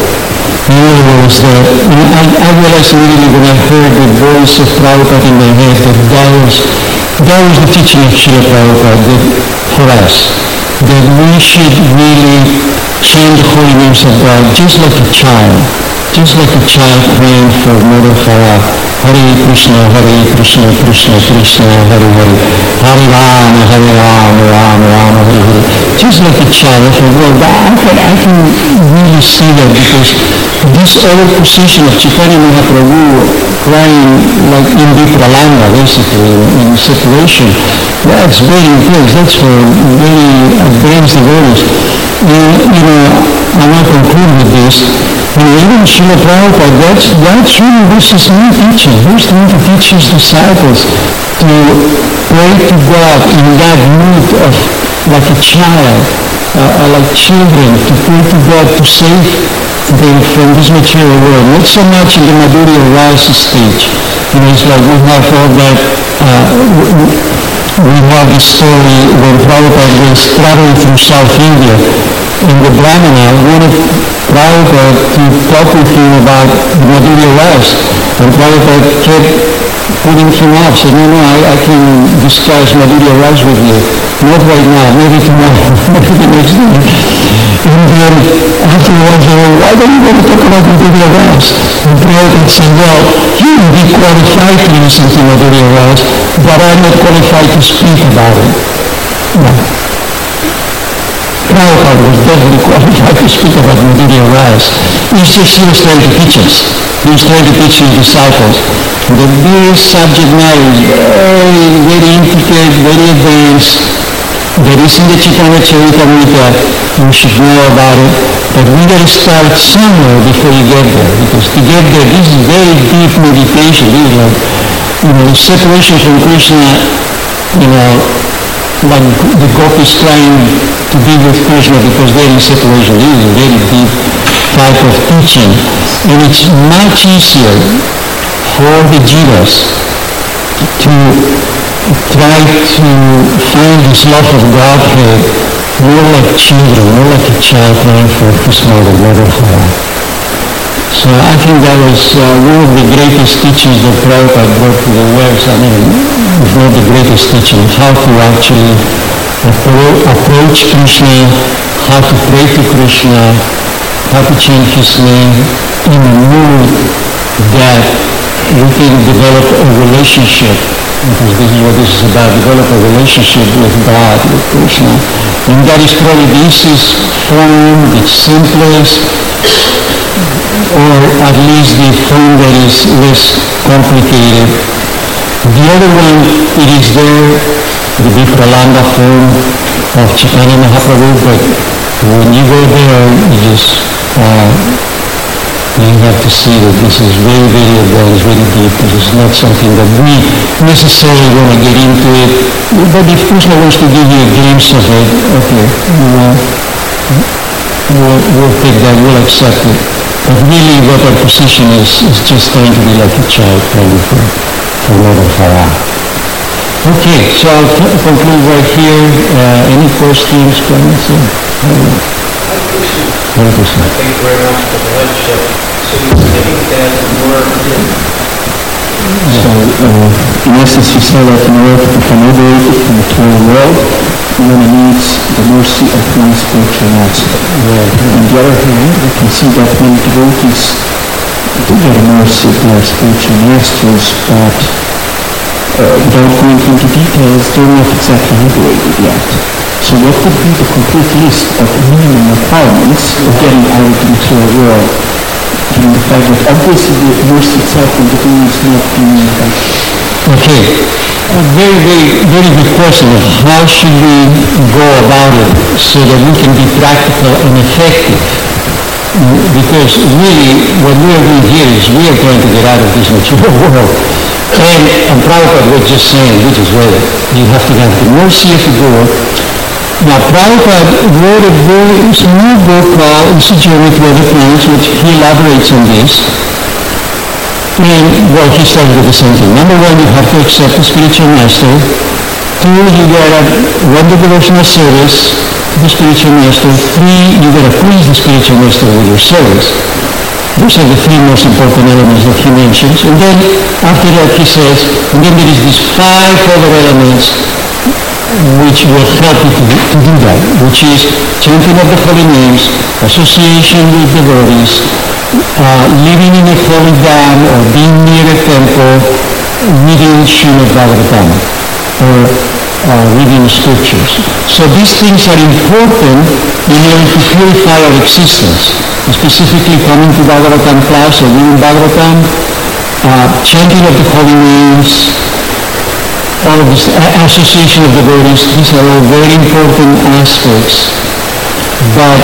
In other words, that I, I realized immediately when I heard the voice of Prabhupada in my head that that was, that was the teaching of Srila Prabhupada that, for us, that we should really chant the holy names of God just like a child, just like a child praying for Mother Farah. Hare Krishna, Hare Krishna, Krishna Krishna, Hare Hare, Hare Rama, Hare Rama, Rama Rama, Hare Hare. Just like a child, I thought, well, I can, I can really see that because this other position of Chaitanya Mahaprabhu crying like in Vipralamba, basically, in separation, that's very intense. That's for very advanced devotees. And, you know, I want to conclude with this. And even Srila Prabhupada, that's, that's really this is new teaching. He's trying to teach his disciples to pray to God in that mood of like a child, uh, like children, to pray to God to save them from this material world. Not so much in the Madhurya Rasa stage. You know, it's like we have all that, uh, we have the story when Prabhupada was traveling through South India, and the Brahmana wanted Prabhupada to talk with him about the Madhurya Rasa, and Prabhupada kept putting him off, said, no, no, I, I can discuss Madhurya Rasa with you. Not right now, maybe tomorrow, maybe the next day. And then afterwards, they were, why don't you want to talk about Madhurya Rasa? And Prabhupada said, well, you will be qualified to listen to Madhurya Rasa, but I'm not qualified to speak about it. No. Prabhupada was definitely qualified to speak about Madhurya Rasa. It's just he was trying to teach us. He was trying to teach his disciples. The this subject matter is very, very intricate, very advanced. There is in the Chaitanya Charitamrita. You should know about it. But we got to start somewhere before you get there. Because to get there, this is very deep meditation. This is like, you know, the separation from Krishna, you know, like the gopis trying to be with Krishna because they're in separation. This is a very deep type of teaching. And it's much easier for the jivas to try to find this love of Godhead more like children, more like a child praying for his mother, Mother Farah. So I think that was uh, one of the greatest teachings that Prabhupada brought to the West. I mean, if not the greatest teaching, how to actually appro- approach Krishna, how to pray to Krishna, how to chant his name in a mood that we can develop a relationship, because this is what this is about, develop a relationship with God, with Krishna. And that is probably the easiest form, the simplest, or at least the form that is less complicated. The other one, it is there, the Vipralamba form of Chaitanya Mahaprabhu, but when you go there, you just, uh, you have to see that this is very, very advanced, very deep. This is not something that we necessarily want to get into it. But if Krishna wants to give you a glimpse of it, okay, we'll, we'll, we'll take that, we'll accept it. But really what our position is, is just trying to be like a child praying for, for Mother Farah. Okay, so I'll t- conclude right here. Uh, any questions, comments? Hare Krishna. Thank you very much for the lecture. So you think that the word... So, uh, in essence, you say that in order to become liberated from the material world, one needs the mercy of one's spiritual master. Yeah. On the other hand, we can see that many devotees do get a mercy of their spiritual masters, but uh, without going into details, they're not exactly liberated yet. So what would be the complete list of minimum requirements of getting out of the material world? Given the fact that obviously the mercy itself and the doing is not being effective. Okay, a very, very, very good question. How should we go about it so that we can be practical and effective? Because really, what we are doing here is we are trying to get out of this material world. And, and Prabhupada was just saying, which is well, you have to have the mercy of the Guru. Now, Prabhupada wrote a very, it's a new book called Institute with Other Plans, which he elaborates on this. And, well, he started with the same thing. Number one, you have to accept the spiritual master. Two, you gotta render devotional service to the spiritual master. Three, you gotta please the spiritual master with your service. Those are the three most important elements that he mentions. And then after that he says, and then there is these five other elements which will help you to do, to do that, which is chanting of the holy names, association with devotees, uh, living in a holy dam or being near a temple, reading Srimad Bhagavatam, or uh, reading scriptures. So these things are important in order to purify our existence, specifically coming to Bhagavatam class or reading Bhagavatam, uh, chanting of the holy names, all of this association of devotees. These are all very important aspects. But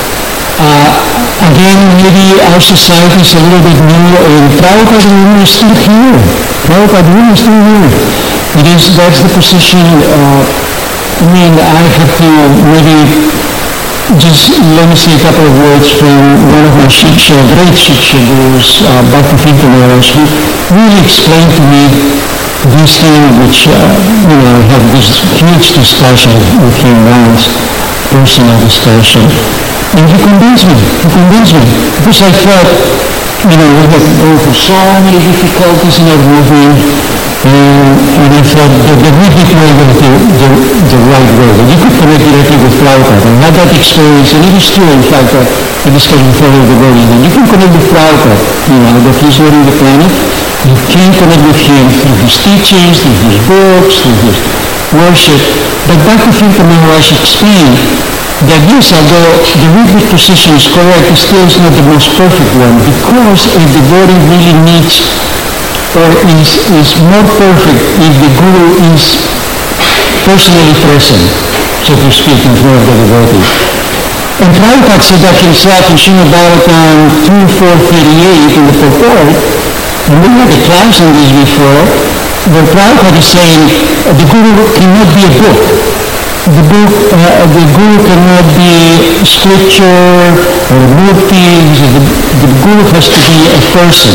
uh, again, maybe our society is a little bit new, and Prabhupada is still here. Prabhupada is still here. It is, that's the position. Uh, I mean, I have to maybe just let me say a couple of words from one of my Shiksha, great Shiksha gurus, uh, Bhakti Maharaj, who really explained to me this thing which, uh, you know, I had this huge discussion with him once, personal discussion. And he convinced me, he convinced me, because I thought, you know, we have gone through so many difficulties in our movement, and, and I thought that the Buddhic way was the, the, the right way, that you could connect directly with Prabhupada. I had that experience, and it is true, in fact, that I discussed with all of the devotees, that you can connect with Prabhupada, you know, that he's running the planet. You can connect with him through his teachings, through his books, through his worship. But Bhakti Maharaj explained that yes, although the Buddhic position is correct, it still is not the most perfect one, because a devotee really needs, or is, is more perfect if the Guru is personally present, so to speak, in front of the devotee. And Prabhupada said that himself in Srimad Bhagavatam two four thirty-eight in the purport, and we had a class on this before, where Prabhupada is saying uh, the Guru cannot be a book. The book, uh, the Guru cannot be scripture or murti. The, the Guru has to be a person.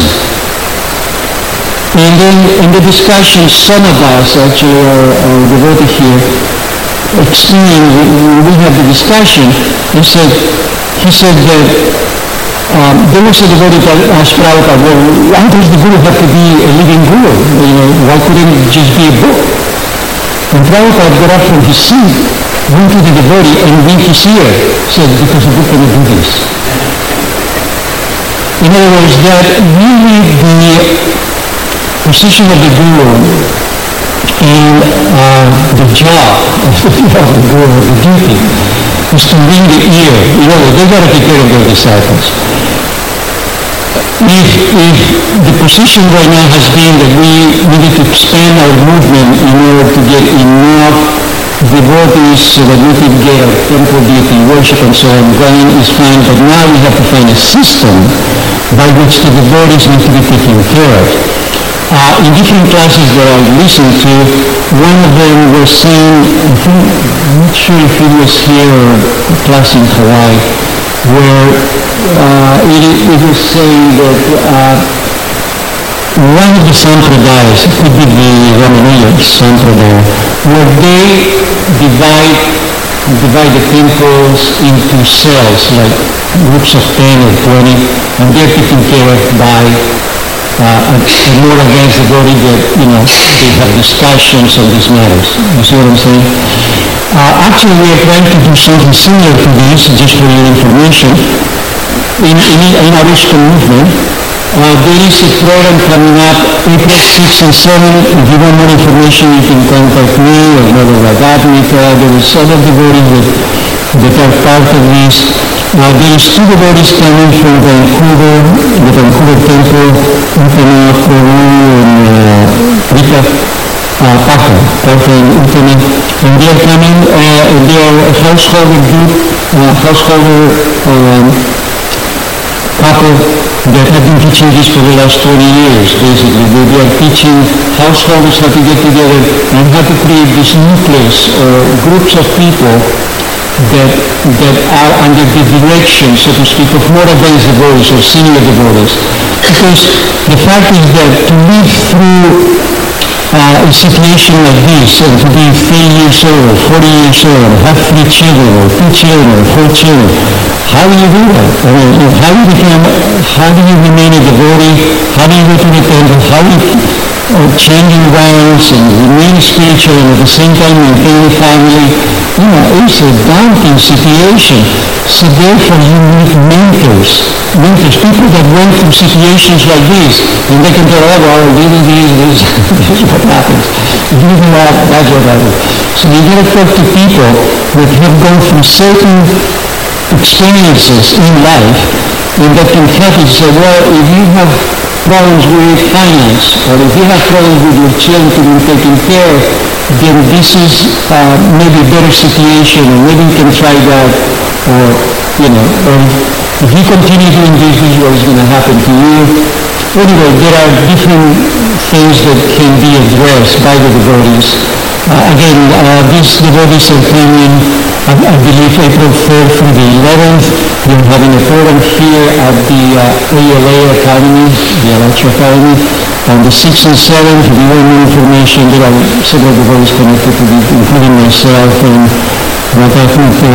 And then in the discussion, Sanabas, actually our, our devotee here, explained, when we had the discussion, he said, he said that Um, there was a devotee that asked Prabhupada, well, why does the Guru have to be a living Guru? You know, why couldn't it just be a book? And Prabhupada got up from his seat, went to the devotee, and winked his ear, said, because the book cannot do this. In other words, that really the position of the Guru and uh, the job of the Guru, the duty, is to bring the ear. You know, they got to take care of their disciples. If, if the position right now has been that we needed to expand our movement in order to get enough devotees so that we could get our temple deity worship and so on, then is fine, but now we have to find a system by which the devotees need to be taken care of. Uh, in different classes that I listened to, one of them was saying, I think, I'm not sure if it was here or a class in Hawaii, where uh, it, it was saying that uh, one of the sampradayas, it could be the Ramaniya sampradaya, where they divide, divide the temples into cells, like groups of ten or twenty, and they're taken care of by Uh, and more against the body that, you know, they have discussions on these matters. You see what I'm saying? Uh, actually, we are trying to do something similar to this, just for your information. In, in, in our ISKCON movement, uh, there is a program coming up April sixth and seventh. If you want more information, you can contact me or Mother Radhamita. There is other devotees that, that are part of this. Uh, there is two devotees coming from Vancouver, the Vancouver Temple, Utana, Peru, and uh, Rita uh, Paca, Paca and Utana. And they are coming, uh, and they are a householder group, uh, householder um, couple that have been teaching this for the last twenty years, basically. They, they are teaching householders how to get together and how to create this nucleus or groups of people that that are under the direction, so to speak, of more advanced devotees or senior devotees. Because the fact is that to live through uh, a situation like this, and to be three years old, forty years old, have three children, or two children, or four children, how do you do that? I mean, how do you become, how do you remain a devotee? How do you go to the temple? How do you uh, change your vows and remain spiritual and at the same time maintain a family? You know, it's a daunting situation. So therefore you need mentors, mentors, people that went through situations like this, and they can tell, oh, well, this is this, this, this is what happens. If you do that, that's what happens. So you got to talk to people that have gone through certain experiences in life, and that can help you say, well, if you have problems with finance, or if you have problems with your children to be taken care of, then this is uh, maybe a better situation, and maybe you can try that, or, you know, or if you continue doing this, this is what is going to happen to you. Anyway, there are different things that can be addressed by the devotees. Uh, again, uh, these devotees are coming, I, I believe, April third through the eleventh. We're having a program here at the uh, A L A Academy, the Alacha Academy. On the sixth and seventh, if you want more information, there are several devotees connected to this, including myself and Radhakuta,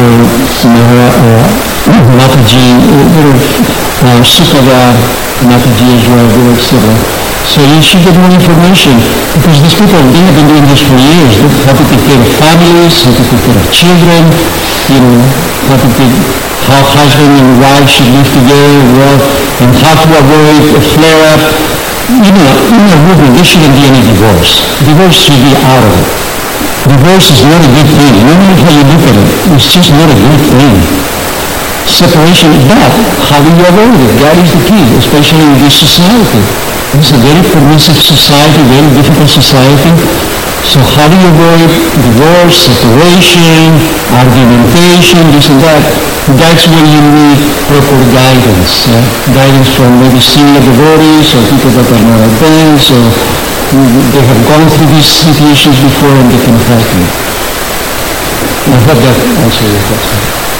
Mataji, uh, Sukada, Mataji as well, et cetera. So you should get more information, because these people, they have been doing this for years. They have to take care of families, how to take care of children, you know, how to take, how husband and wife should live together, well, and how to avoid a flare-up. You know, in a movement, there shouldn't be any divorce. Divorce should be out of it. Divorce is not a good thing. No matter how you look at it, it's just not a good thing. Separation is bad. How do you avoid it? God is the key, especially in this society. This is a very permissive society, very difficult society. So how do you avoid divorce, separation, argumentation, this and that? That's when you need proper guidance. Uh, guidance from maybe senior devotees or people that are more advanced, or they have gone through these situations before and they can help you. I hope that answers your question.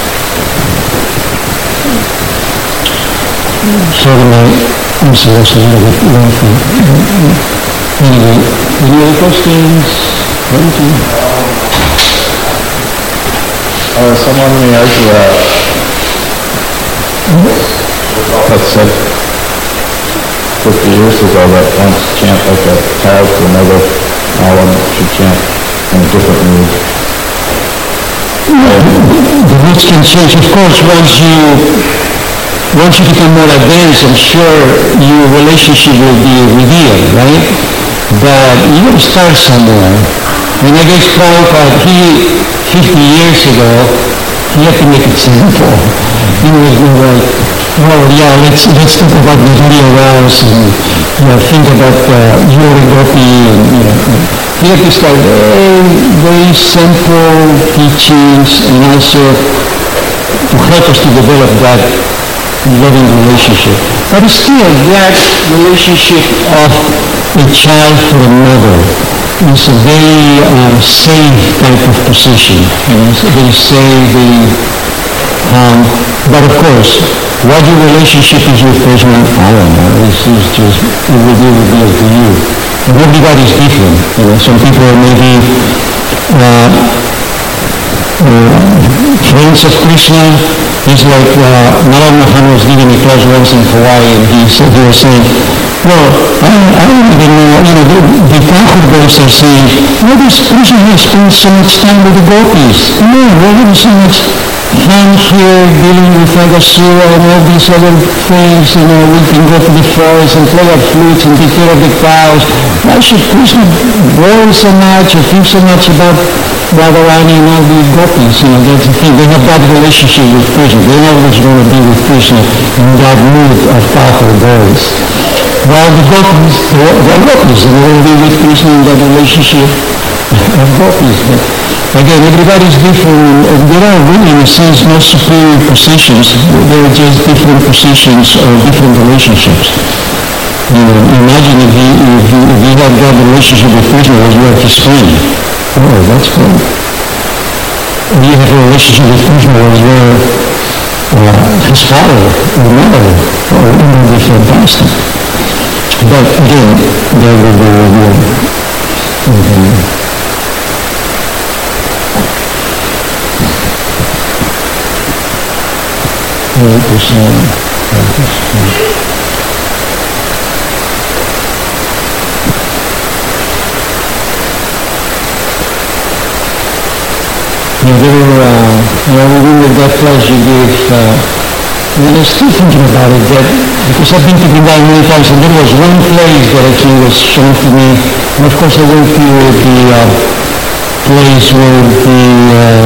Sorry, my answer was a little bit lengthy. Anyway, any other questions? Anything? Uh, someone in the Asia that said fifty years ago that once chant like a child to another, all of them should chant in a different mood. The moods can change, of course, once you once you become more advanced, I'm sure your relationship will be revealed, right? But you got to start somewhere. And I guess Prabhupada, he, fifty years ago, he had to make it simple. He was like, well, yeah, let's let's talk about material vows and, you know, think about uh, Yoga Gopi, and, you know, he had to start very, very simple teachings, and also to help us to develop that loving relationship. But still, that relationship of a child for a mother is a very uh, safe type of position. You know, it's very safe, very, um, but of course, what your relationship is with person, I don't know, this is just, it will be revealed to you. And everybody's different. You know, some people are maybe uh, uh, friends of Krishna. It's like uh, Narayana Mahan was giving a class once in Hawaii, and he, said, he was saying, well, I, I don't even know, you know, the, the Thakur boys are saying, why does Krishna spend so much time with the gopis? No, why does so much time here dealing with Agasura and all these other things? You know, we can go to the forest and play our flutes and take care of the cows. Why should Krishna worry so much or think so much about Radharani and all these gopis? You know, that's the thing. They have that relationship with Krishna. They're always going to be with Krishna in that mood of Thakur boys. While the gopis, the gopis, they will be with Krishna in that relationship of gopis. But again, everybody's different, and there are really, in a sense, no superior positions. There are just different positions or different relationships. You know, imagine if you, if you, if you had that relationship with Krishna as you are his friend. Oh, that's cool. If you have a relationship with Krishna as you are uh, his father or mother, oh, it would be fantastic. But again, that will be revealed. Okay. Eight percent. Yeah, there were, uh, you know, within the death pledge you gave, uh, and I'm still thinking about it, that, because I've been thinking about it many times, and there was one place that actually was shown to me, and of course I went to the, uh, place where the, uh,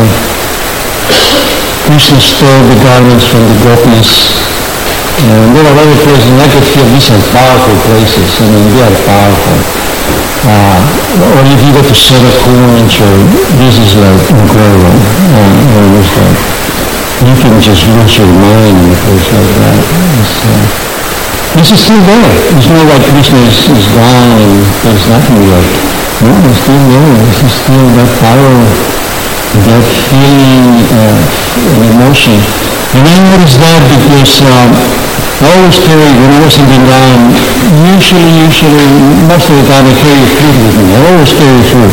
Krishna stole the garments from the gopis. And there are other places, and I could feel these are powerful places. I mean, they are powerful. Uh, or if you go to Sarakunj, this is like incredible. Uh, it was like, you can just lose your mind in a place like that. It's, uh, this is still there. It's not like Krishna is, is gone and there's nothing left. No, it's still there. This is still that power, that feeling, uh, and emotion. And I noticed that because um, I always carry, when I was in Vrindavan, usually, usually, most of the time I carry a flute with me. I always carry a flute.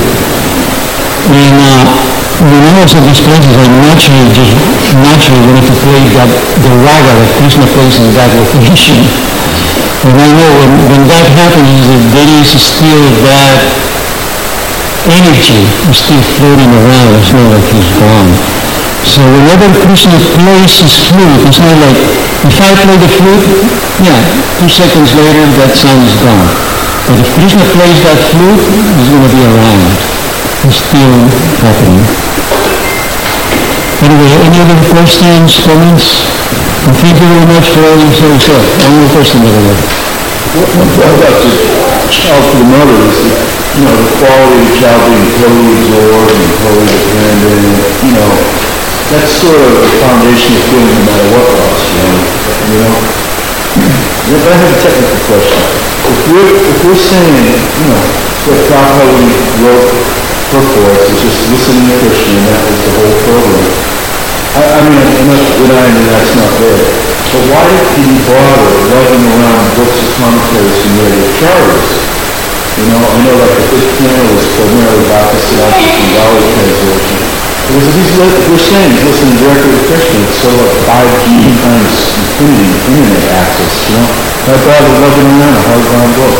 And uh, when I was at these places, I naturally, just naturally wanted to play that, the raga that Krishna plays in that location. And I know when, when that happens, there is still that energy is still floating around. It's not like he's gone. So whenever Krishna plays his flute, it's not like, if I play the flute, yeah, two seconds later that sound is gone. But if Krishna plays that flute, he's going to be around. It's still happening. Anyway, any other questions, comments? And thank you very much for all you said. So, one more question, by the way. What what about the child for the mother is, the, you know, the quality of the child being totally absorbed and totally dependent, you know, that's sort of the foundation of feeling no matter what else, you know, you know. I have a technical question. If we're, if we're saying, you know, what Prabhupada when he wrote purport is just listening to Krishna and that was the whole program. I, I mean, I'm not denying that that's not there. But why did he bother lugging around books of commentaries from the acharyas? You know, I know like the fifth piano was primarily Bhaktisiddhanta Bengali translation. Because if he's, if we're saying he's listening directly to Krishna, it's sort of like five G times infinity, internet access, you know? Why bother lugging around a hardbound book?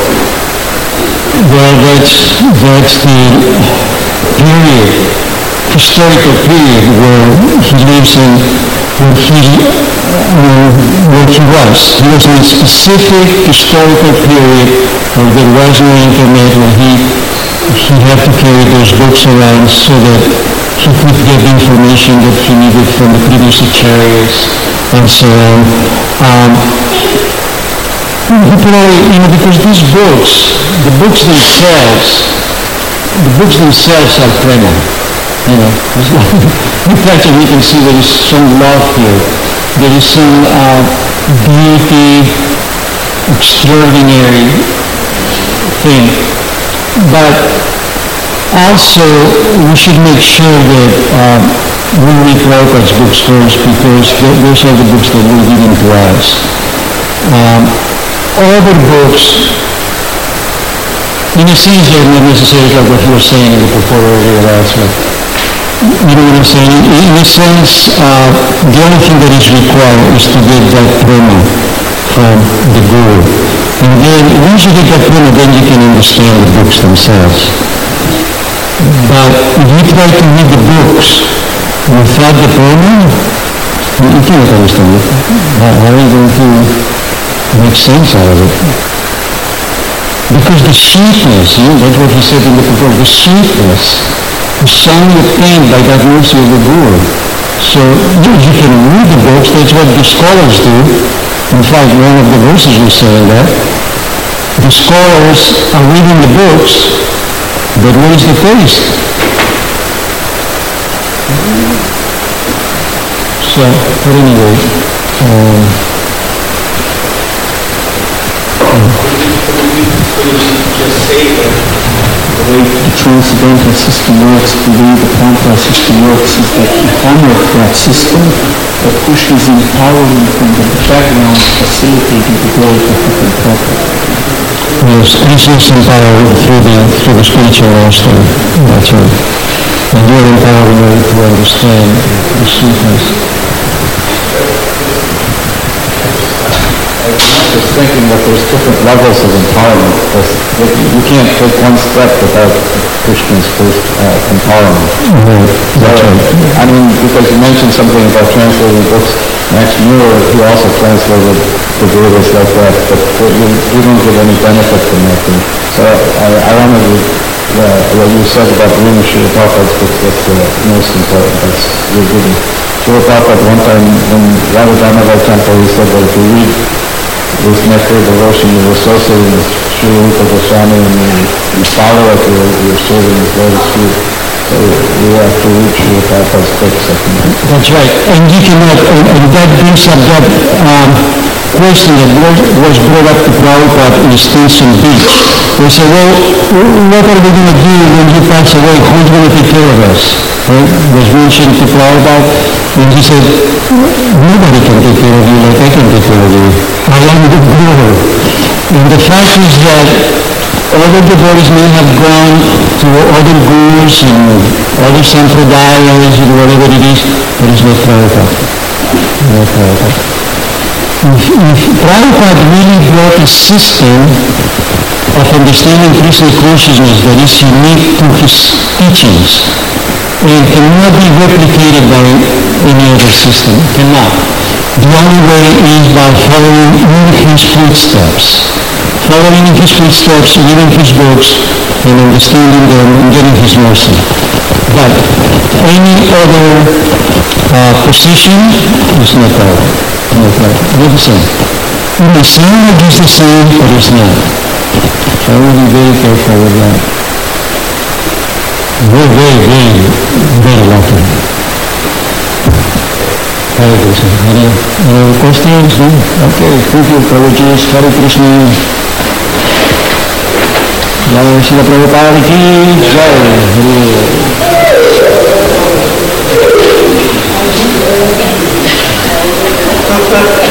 Well, that's, that's the period, historical period where he lives in, where he, uh, where he was. He was in a specific historical period where there was no internet, where he, he had to carry those books around so that he could get the information that he needed from the previous acharyas and so on. Um, He probably, you know, because these books, the books themselves, the books themselves are prema. You know, you touch and you can see there is some love here. There is some uh, beauty, extraordinary thing. But also, we should make sure that uh, we read Prabhupada's books first because th- those are the books that were given to us. Um, Other books, in a sense, they're not necessarily like what you were saying in the purport earlier last week. You know what I'm saying? In a sense, uh, the only thing that is required is to get that prema from the Guru. And then, once you get that prema, then you can understand the books themselves. But if you try to read the books without the prema, you cannot understand it. How are you going to make sense out of it? Because the sweetness, you know, that's what he said in the purport, the sweetness is only obtained by that mercy of the Guru. So you, you can read the books, that's what the scholars do. In fact, one of the verses was saying that. The scholars are reading the books, but what is the taste? So, at any rate, um, just say that the way the transcendental system works, the way the Paramparā system works, is that under that system, that Krishna is empowering from the background, facilitating the growth of the Prabhupada. Yes, Krishna's empowered through the, through the spiritual master. That's right. And you're empowered in order to understand the sweetness. Just thinking that there's different levels of empowerment. There's- You can't take one step without Krishna's first uh, empowerment. Right. That's So, right. I mean, because you mentioned something about translating books. Max Muir, he also translated the Vedas like that, but you, you don't get any benefit from that thing. So I, I wanted to, uh, what you said about reading Srila Prabhupada's books, that's the most important. That's really good. Srila Prabhupada one time in Radha Damodar temple, he said that if you read this nectar devotion, you're associating with Sri Rupa Goswami and you, you follow it, you're, you're serving his lotus feet. So you have to reach Srila Prabhupada's books, I think. That's right. And you cannot, and, and that brings up that um, question that was, was brought up to Prabhupada in Stinson Beach. They said, well, w- what are we going to do when he passes away? Who's going to take care of us? Right? Was mentioned to Prabhupada, and he said, nobody can take care of you like I can take care of you. I am the Guru. And the fact is that other devotees may have gone to other gurus and other sampradayas and whatever it is, but it's not Prabhupada. Not Prabhupada. If, if Prabhupada really brought a system of understanding Krishna consciousness that is unique to his teachings and cannot be replicated by any other system, cannot. The only way is by following in his footsteps. Following in his footsteps, reading his books, and understanding them, and getting his mercy. But any other uh, position is not right. Not right. Not the same. It may seem like it's the same, but it's not. So I will be very careful with that. We're very, very, very lucky. Hare Krishna. Any, any other questions? No? Okay, thank you, Prabhuji. Hare Krishna. Jai Srila Prabhupada ki Jai.